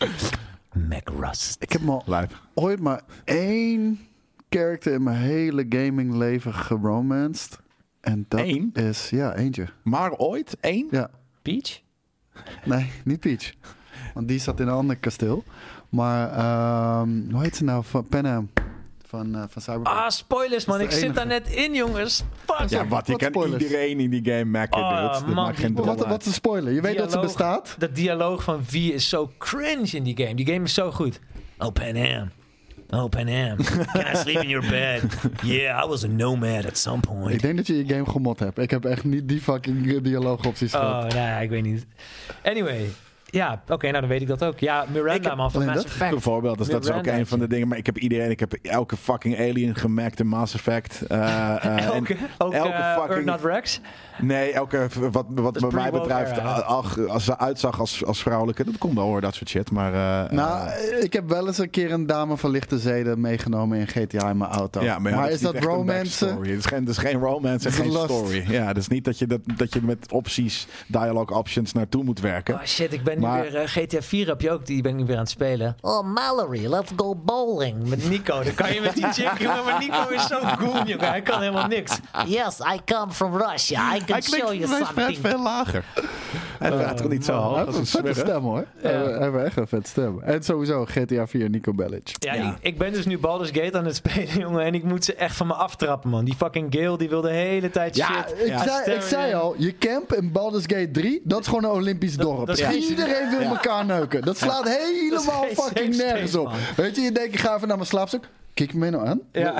Mac Rust. Ik heb me Lijp. ooit maar één character in mijn hele gaming leven geromanced. En dat Eén? is, ja, eentje. Maar ooit? Één? Ja, Peach? nee, niet Peach. Want die zat in een ander kasteel. Maar, ehm, hoe heet ze nou? Van Pan Am. Van, uh, van Cyberpunk. Ah, spoilers man. Dat Ik is de zit daar net in, jongens. Fuck. Ja, wat? Je Wat kan spoilers? iedereen in die game maken, Oh, dude. Dat man, maakt geen die- drol wat, wat uit. is een spoiler? Je weet dat ze Dialoog- bestaat. De dialoog van V is zo cringe in die game. Die game is zo goed. Oh, Pan Am. Oh, Pan Am. Can I sleep in your bed? Yeah, I was a nomad at some Ik point. denk dat je je game gemod hebt. Ik heb echt niet die fucking dialoogopties Oh, gehad. nou ja, ik weet niet. Anyway. Ja, oké, nou dan weet ik dat ook. Ja, Miranda, Ik heb man, van alleen Mass dat. Effect. Bijvoorbeeld, dus dat is ook Miranda een van de dingen. Maar ik heb iedereen, ik heb elke fucking alien gemaakt in Mass Effect. Uh, uh, Elke, en ook elke uh, fucking- Earth Not Rex. nee, elke wat, wat is bij mij pre-woke betreft, era. ach, als ze uitzag als, als vrouwelijke, dat komt wel hoor, dat soort shit. Maar uh, Nou, ik heb wel eens een keer een dame van lichte zeden meegenomen in G T A in mijn auto. ja, maar, ja, maar dat is dat niet echt een romance? backstory. Het is geen, het is geen romance en Het is geen lust. story. Ja, dat is niet dat je, dat, dat je met opties, dialogue options naartoe moet werken. Oh shit, ik ben nu Maar- weer... uh, G T A vier heb je ook, die ben ik nu weer aan het spelen. Oh, Mallory, let's go bowling. Met Nico, dan kan je met die chick, jongen. Maar Nico is zo goon, jongen. Hij kan helemaal niks. Yes, I come from Russia. I can Hij show you klinkt vet something. veel lager. Hij gaat toch niet zo Hij hoog heeft als een een vette smurf? stem hoor. Ja. Hij hij heeft echt een vet stem. En sowieso G T A vier Nico Bellic. Ja, Ja. Ik, ik ben dus nu Baldur's Gate aan het spelen, jongen. En ik moet ze echt van me aftrappen, man. Die fucking Gale, die wil de hele tijd Ja, shit. ik, Ja. zei, ik zei al, je camp in Baldur's Gate drie, dat is gewoon een Olympisch Dat- dorp. dat is geen- Iedereen wil Ja. elkaar neuken. Dat slaat helemaal Dat is geen fucking safe nergens space, op. man. Weet je, je denkt, ik ga even naar mijn slaapstuk. Kijk me nou aan. Ja.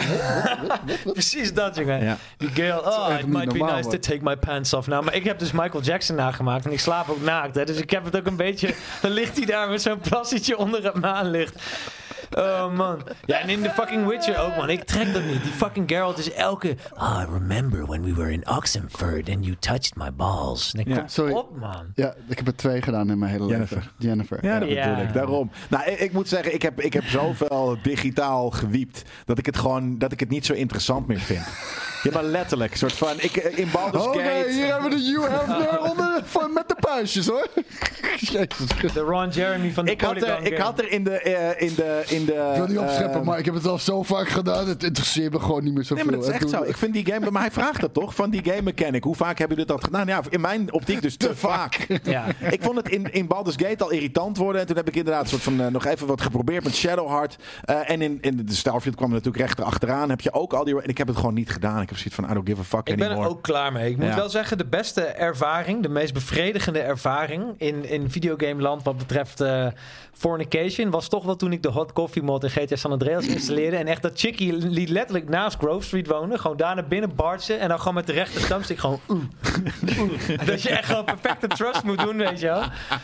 Precies dat, jongen. Ja. Die Gale, oh, echt it niet might be normaal, nice man. to take my pants off. Nou, maar ik heb dus Michael Jackson nagemaakt en ik slaap ook naakt. Hè, dus ik heb het ook een beetje... Dan ligt hij daar met zo'n plassetje onder het maanlicht. Oh man. Ja, en in de fucking Witcher ook, man. Ik trek dat niet. Die fucking Geralt is elke... Oh, I remember when we were in Oxenford and you touched my balls. En ik Ja. kom Sorry. op, man. Ja, ik heb er twee gedaan in mijn hele Jennifer. leven. Jennifer. Ja, dat Ja. bedoel ik. Daarom. Nou, ik, ik moet zeggen, ik heb, ik heb zoveel digitaal gewiept dat ik het gewoon, dat ik het niet zo interessant meer vind. Ja, maar letterlijk. Soort van, ik, in Baldur's Oké, Gate... hier hebben we de Hugh Hefner onder van, met de puistjes, hoor. Jezus Christus. De Ron Jeremy van de Ik had, Polygon er, ik game. had er in de... eh, in de, in de Ik wil niet opscheppen, eh, maar ik heb het al zo vaak gedaan. Het interesseert me gewoon niet meer zoveel. Nee, maar dat is En echt toen- zo. Ik vind die game... Maar hij vraagt het toch? Van die game mechanic. Hoe vaak hebben jullie dat gedaan? Ja, in mijn optiek dus te vaak. Ja. Ik vond het in, in Baldur's Gate al irritant worden. En toen heb ik inderdaad een soort van, uh, nog even wat geprobeerd met Shadowheart. Uh, en in, in de Starfield kwam er natuurlijk rechter achteraan. Heb je ook al die... En ik heb het gewoon niet gedaan. Ik heb zoiets van, I don't give a fuck Ik ben anymore. er ook klaar mee. Ik moet Ja. wel zeggen, de beste ervaring, de meest bevredigende ervaring in, in videogameland wat betreft uh, fornication, was toch wel toen ik de hot coffee mod in G T A San Andreas installeerde. En echt dat chickie liet letterlijk naast Grove Street wonen. Gewoon daar naar binnen bartsen. En dan gewoon met de rechter thumbstick gewoon... oeh, oeh. Dat je echt gewoon perfecte trust moet doen, weet je wel.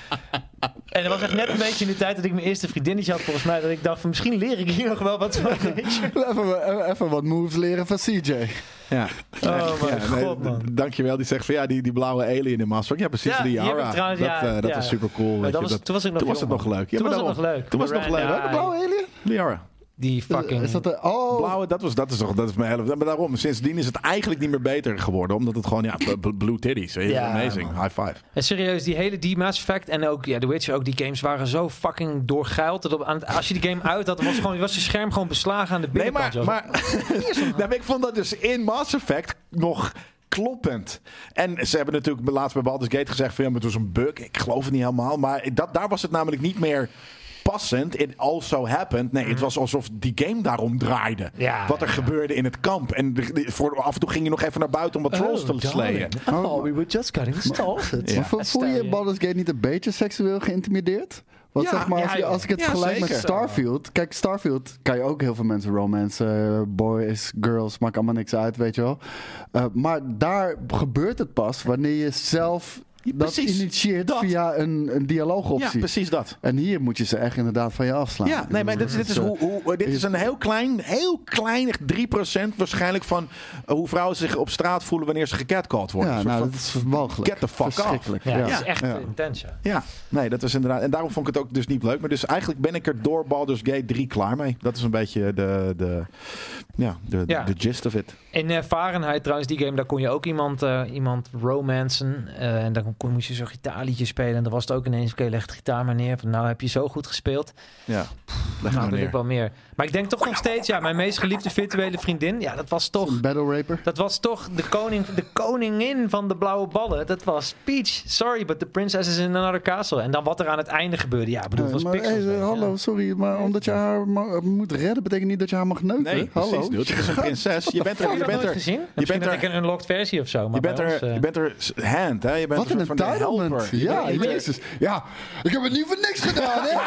En dat was echt net een beetje in de tijd dat ik mijn eerste vriendinnetje had, volgens mij. Dat ik dacht van, misschien leer ik hier nog wel wat van, weet je. Even, even wat moves leren van C J. Ja. Oh mijn Ja, nee, god, man. d- Dankjewel. Die zegt van ja, die, die blauwe alien in Mass Effect. Ja, precies. Ja, die die heb ik Yara. trouwens, dat ja, eh, dat ja. was super cool. Maar dat was- toen was ik nog toen was het jong, nog leuk. Ja, Toen maar was het daarom. nog leuk. Toen was het nog leuk. Ja, Welke blauwe alien? Liara. Die fucking... Is dat de, oh, Blauwe, dat, was, dat is toch dat is mijn hele... Maar daarom, sindsdien is het eigenlijk niet meer beter geworden. Omdat het gewoon, ja, b- b- blue titties. Ja, Ja, amazing. High five. En serieus, die hele die Mass Effect en ook ja, The Witcher, ook die games waren zo fucking doorgeild. Dat op, aan het, als je die game uit had, dan was, gewoon, was je scherm gewoon beslagen aan de Nee, binnenkant. maar, zo. maar nee, maar ik vond dat dus in Mass Effect nog kloppend. En ze hebben natuurlijk laatst bij Baldur's Gate gezegd van ja, maar het was een bug. Ik geloof het niet helemaal. Maar dat, daar was het namelijk niet meer passend. It also happened. Nee, het was alsof die game daarom draaide. Ja, wat er ja. gebeurde in het kamp. En de, de- voor, af en toe ging je nog even naar buiten om wat trolls Oh, te slayen. I thought we were just getting started. Ja. maar vo- voel je Baldur's Gate niet een beetje seksueel geïntimideerd? Want Ja, zeg maar, als, ja, je, joh. als ik het Ja, vergelijk met zeker. Starfield... Kijk, Starfield kan je ook heel veel mensen romance. eh, boys, girls, maakt allemaal niks uit, weet je wel. Uh, maar daar gebeurt het pas wanneer je zelf dat precies, initieert dat. via een, een Ja, dialoogoptie. precies dat. En hier moet je ze echt inderdaad van je afslaan. Ja, nee, maar dit, is- dit is, eh, hoe, hoe, dit is een heel klein, heel klein drie procent waarschijnlijk van uh, hoe vrouwen zich op straat voelen wanneer ze gecatcalled worden. Ja, Een soort nou, van- dat is walgelijk. Get the fuck off. Verschrikkelijk. Ja, dat Ja. is echt Ja. intens, ja. Ja, nee, dat is inderdaad. En daarom vond ik het ook dus niet leuk. Maar dus eigenlijk ben ik er door Baldur's Gate drie klaar mee. Dat is een beetje de, de, ja, de, Ja. de gist of it. In uh, Fahrenheit trouwens, die game, daar kon je ook iemand, uh, iemand romancen. Uh, en dan kon, moest je zo'n gitaarliedje spelen. En dan was het ook ineens, oké, leg het gitaar maar neer. Van, nou heb je zo goed gespeeld. Ja, leg Nou, maar dat wil neer. ik wel meer. Maar ik denk toch nog steeds, ja, mijn meest geliefde virtuele vriendin. Ja, dat was toch... Een battle raper. Dat was toch de, koning, de koningin van de blauwe ballen. Dat was Peach. Sorry, but the princess is in another castle. En dan wat er aan het einde gebeurde. Ja, ik bedoel, het was maar, pixels. hey, weet je. hallo, sorry, maar omdat je haar ma- moet redden, betekent niet dat je haar mag neuken. Nee, hallo. precies. Dude. Het is een prinses. Je bent er, Heb je je dat bent nooit er, gezien? je Misschien bent heb ik er, een unlocked versie of zo. Maar je bent bij ons, er, eh, je bent er hand, hè? Je bent Wat een soort van de entitlement. helper. Ja, Je bent- jezus. Ja, ik heb het niet voor niks gedaan, hè?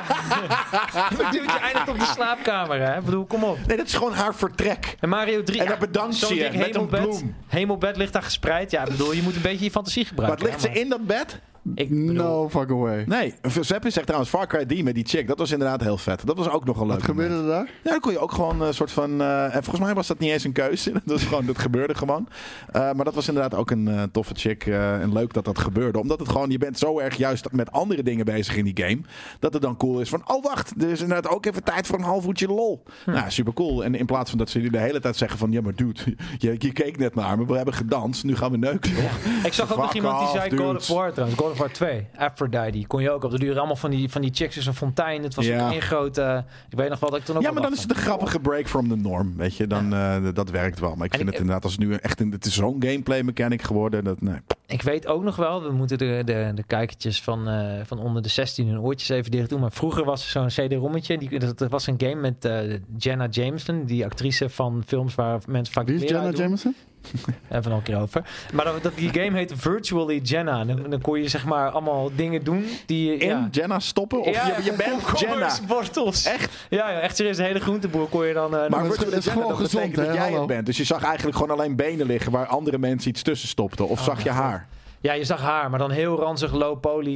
Ik duwt je eindigt op de slaapkamer, hè? Ik bedoel, kom op. Nee, dat is gewoon haar vertrek. En Mario drie... En ja, dan bedankt zo'n ze je dik met een hemelbed. bloem. Hemelbed ligt daar gespreid. Ja, ik bedoel, je moet een beetje je fantasie Maar gebruiken. ligt ze hè, maar in dat bed? Ik bedoel, No fucking way. Nee. Zeppie zegt trouwens Far Cry D met die chick. Dat was inderdaad heel vet. Dat was ook nog een leuk Wat gebeurde moment. er daar? Ja, dan kon je ook gewoon een soort van... eh, en volgens mij was dat niet eens een keuze. Dat, was gewoon, dat gebeurde gewoon. Uh, maar dat was inderdaad ook een uh, toffe chick. Uh, en leuk dat dat gebeurde. Omdat het gewoon... Je bent zo erg juist met andere dingen bezig in die game. Dat het dan cool is van... Oh, wacht. Er is inderdaad ook even tijd voor een half uurtje lol. Hm. Nou, super cool. En in plaats van dat ze de hele tijd zeggen van... Ja, maar dude, je, je keek net naar me. We hebben gedanst. Nu gaan we neuken. Ja. ik zag ook nog Fuck iemand die off, zei God dudes. of War trouwens. God of War twee. Aphrodite. Kon je ook op de duur allemaal van die, van die chicks in zo'n fontein. Het was Ja. ook één grote... Ik weet nog wel dat ik toen ook Ja, wel maar dan is dacht het een grappige break from the norm. Weet je, dan, uh, dat werkt wel. Maar ik En vind ik- het inderdaad als het nu echt een, het is zo'n gameplay mechanic geworden. Dat, nee. Ik weet ook nog wel, we moeten de, de, de kijkertjes van, uh, van onder de zestien hun oortjes even dicht doen. Maar vroeger was er zo'n C D-rommetje. Die, dat, dat was een game met uh, Jenna Jameson, die actrice van films waar mensen vaak Wie is kleren Jenna uitdoen. Jameson? Even nog een keer over. Maar dat, dat, die game heette Virtually Jenna. Dan, dan kon je zeg maar allemaal dingen doen die je... In ja. Jenna stoppen? Of Ja, je, je bent Jenna? komkommerswortels. Echt? Ja, ja, echt serieus. De hele groenteboer kon je dan... Uh, Maar dat is- virtual dat is Jenna, gewoon dat gezond, betekent dat hè? jij Hallo. het bent. Dus je zag eigenlijk gewoon alleen benen liggen waar andere mensen iets tussen stopten. Of Oh, zag je mijn haar? ja, je zag haar, maar dan heel ranzig low poly.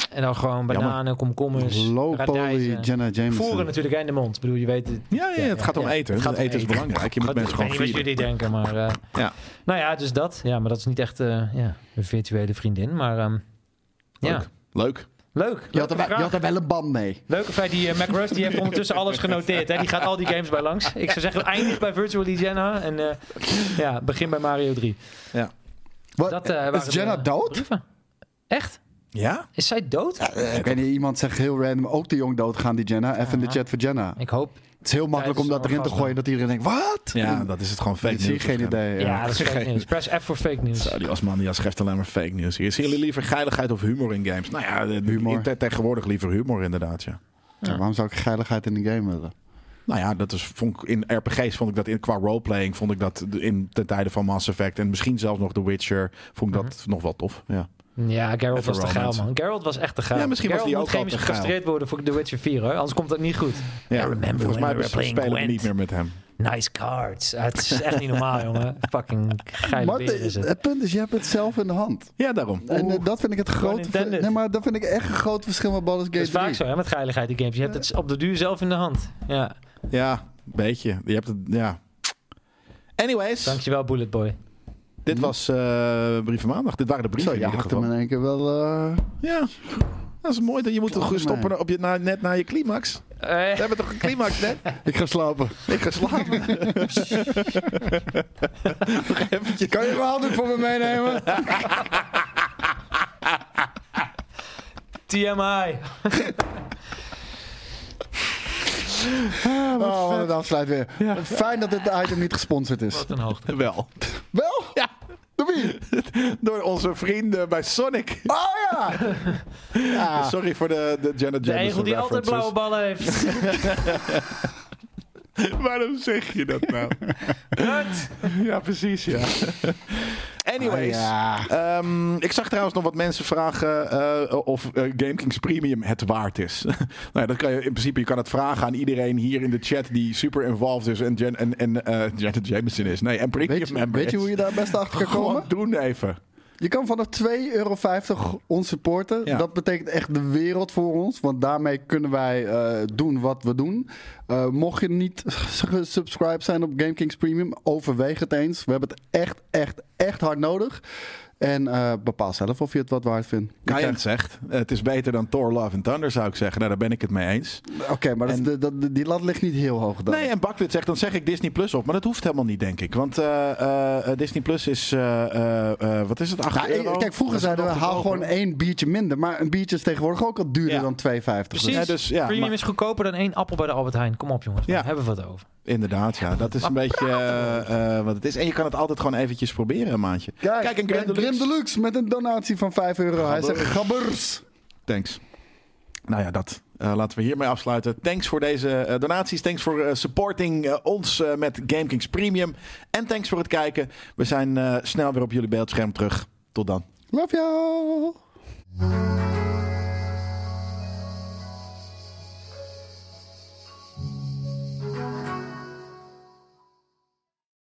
En dan gewoon bananen, komkommers, Low poly radijzen. Jenna Jameson. Voeren natuurlijk in de mond. Ik bedoal, je weet het. Ja, ja, het gaat om eten. Het gaat om eten is belangrijk. Je moet God, mensen gewoon ik weet niet wat feeden. jullie denken, maar... Uh, Ja. Nou ja, dus dat. Ja, maar dat is niet echt uh, ja, een virtuele vriendin. Maar um, ja, Leuk. Leuk. leuk. Je had, er, Leuke wel- je had vraag. er wel een band mee. Leuke feit, die uh, Mac Rust die heeft ondertussen alles genoteerd. Hè? Die gaat al die games bij langs. Ik zou zeggen, eindig bij Virtually Jenna. En uh, ja, begin bij Mario drie. Wat, Dat, uh, waren is Jenna de dood? brieven. Echt? Ja? Is zij dood? Eh, ik weet niet, iemand zegt heel random ook de jong doodgaan die Jenna. Even in de Ja. chat voor Jenna. Ik hoop. Het is heel makkelijk om dat Tijdens erin te orgasme. gooien dat iedereen denkt, wat? Ja, dat is het gewoon fake Ik zie nieuws. geen idee. Ja, Ja. dat is fake news. Press F voor fake news. Zo, die Osmania schrijft alleen maar fake nieuws hier. Zien jullie liever geiligheid of humor in games? Nou ja, de- Humor. te- tegenwoordig liever humor inderdaad, ja. Ja, waarom zou ik geiligheid in de game willen? Nou ja, dat is, vond ik, in R P G's vond ik dat in, qua roleplaying vond ik dat in ten tijde van Mass Effect en misschien zelfs nog The Witcher vond ik dat nog wel tof. Ja. Ja, Geralt Even was te geil, romance. man. Geralt was echt te geil. Ja, misschien was Geralt die moet ook al chemisch te geil. gecastreerd worden voor The Witcher vier, hoor. Anders komt dat niet goed. Ja, remember volgens when mij we were playing spelen we Gwent. niet meer met hem. Nice cards. Ah, het is echt niet normaal, jongen. Fucking geile Maar beer is het, het. het punt is, je hebt het zelf in de hand. Ja, daarom. En eh, dat vind ik het grote intended. Nee, maar dat vind ik echt een groot verschil met Baldur's Dat Gate is vaak drie. zo, hè, met geiligheid in games. Je hebt het op de duur zelf in de hand. Ja. Ja, een beetje. Je hebt het, ja. Anyways, Dankjewel, Bullet Boy. dit was eh Brieven Maandag. Dit waren de brieven Zo, in je ieder hakt hem geval. in één keer wel... eh, Ja, dat is mooi. Dat je moet toch Klaar stoppen op je, na, net na je climax. Eh, We hebben toch een climax net? Ik ga slapen. Ik ga slapen. Nog eventjes. Kan je mijn handdoek voor me meenemen? T M I. Oh, wat een afsluit weer. Fijn dat dit item niet gesponsord is. Wat een hoogte. Wel. Wel? Ja. Door wie? Door onze vrienden bij Sonic. Oh ja! Ja. Sorry voor de, de Janet De Jameson egel die altijd blauwe ballen heeft. Waarom zeg je dat nou? Ja, precies, ja. Anyways. Oh, ja. Ehm, ik zag trouwens nog wat mensen vragen eh, of uh, GameKings Premium het waard is. nou ja, dat kan je in principe je kan het vragen aan iedereen hier in de chat die super involved is en, Jen, en, en uh, Janet Jameson is. Nee, en Premium Weet je, member weet je is. hoe je daar best achter kan Gewoon komen? doen even. Je kan vanaf twee euro vijftig ons supporten. Ja. Dat betekent echt de wereld voor ons. Want daarmee kunnen wij uh, doen wat we doen. Uh, mocht je niet gesubscribed zijn op GameKings Premium, overweeg het eens. We hebben het echt, echt, echt hard nodig. En uh, bepaal zelf of je het wat waard vindt. Kai Oké, het zegt, het is beter dan Thor Love and Thunder zou ik zeggen. Nou, daar ben ik het mee eens. okay, maar dat, En- dat, dat- die lat ligt niet heel hoog dan. Nee, en Bakwit zegt, dan zeg ik Disney Plus op. Maar dat hoeft helemaal niet, denk ik. Want uh, uh, Disney Plus is, uh, uh, uh, wat is het, acht Nou, euro? kijk, vroeger Dat is zeiden we, nog haal goedkoper. gewoon één biertje minder. Maar een biertje is tegenwoordig ook al duurder Ja. dan twee vijftig. Precies. Ja, dus, ja, Premium maar- is goedkoper dan één appel bij de Albert Heijn. Kom op, jongens. Daar Ja. hebben we het over. Inderdaad, ja. Dat is een beetje uh, uh, wat het is. En je kan het altijd gewoon eventjes proberen, een maandje. Kijk, Kijk, een Grim Grim Deluxe. Deluxe met een donatie van vijf euro. Hij zegt gabbers. Thanks. Nou ja, dat. Uh, laten we hiermee afsluiten. Thanks voor deze uh, donaties. Thanks voor uh, supporting uh, ons uh, met GameKings Premium. En thanks voor het kijken. We zijn uh, snel weer op jullie beeldscherm terug. Tot dan. Love you.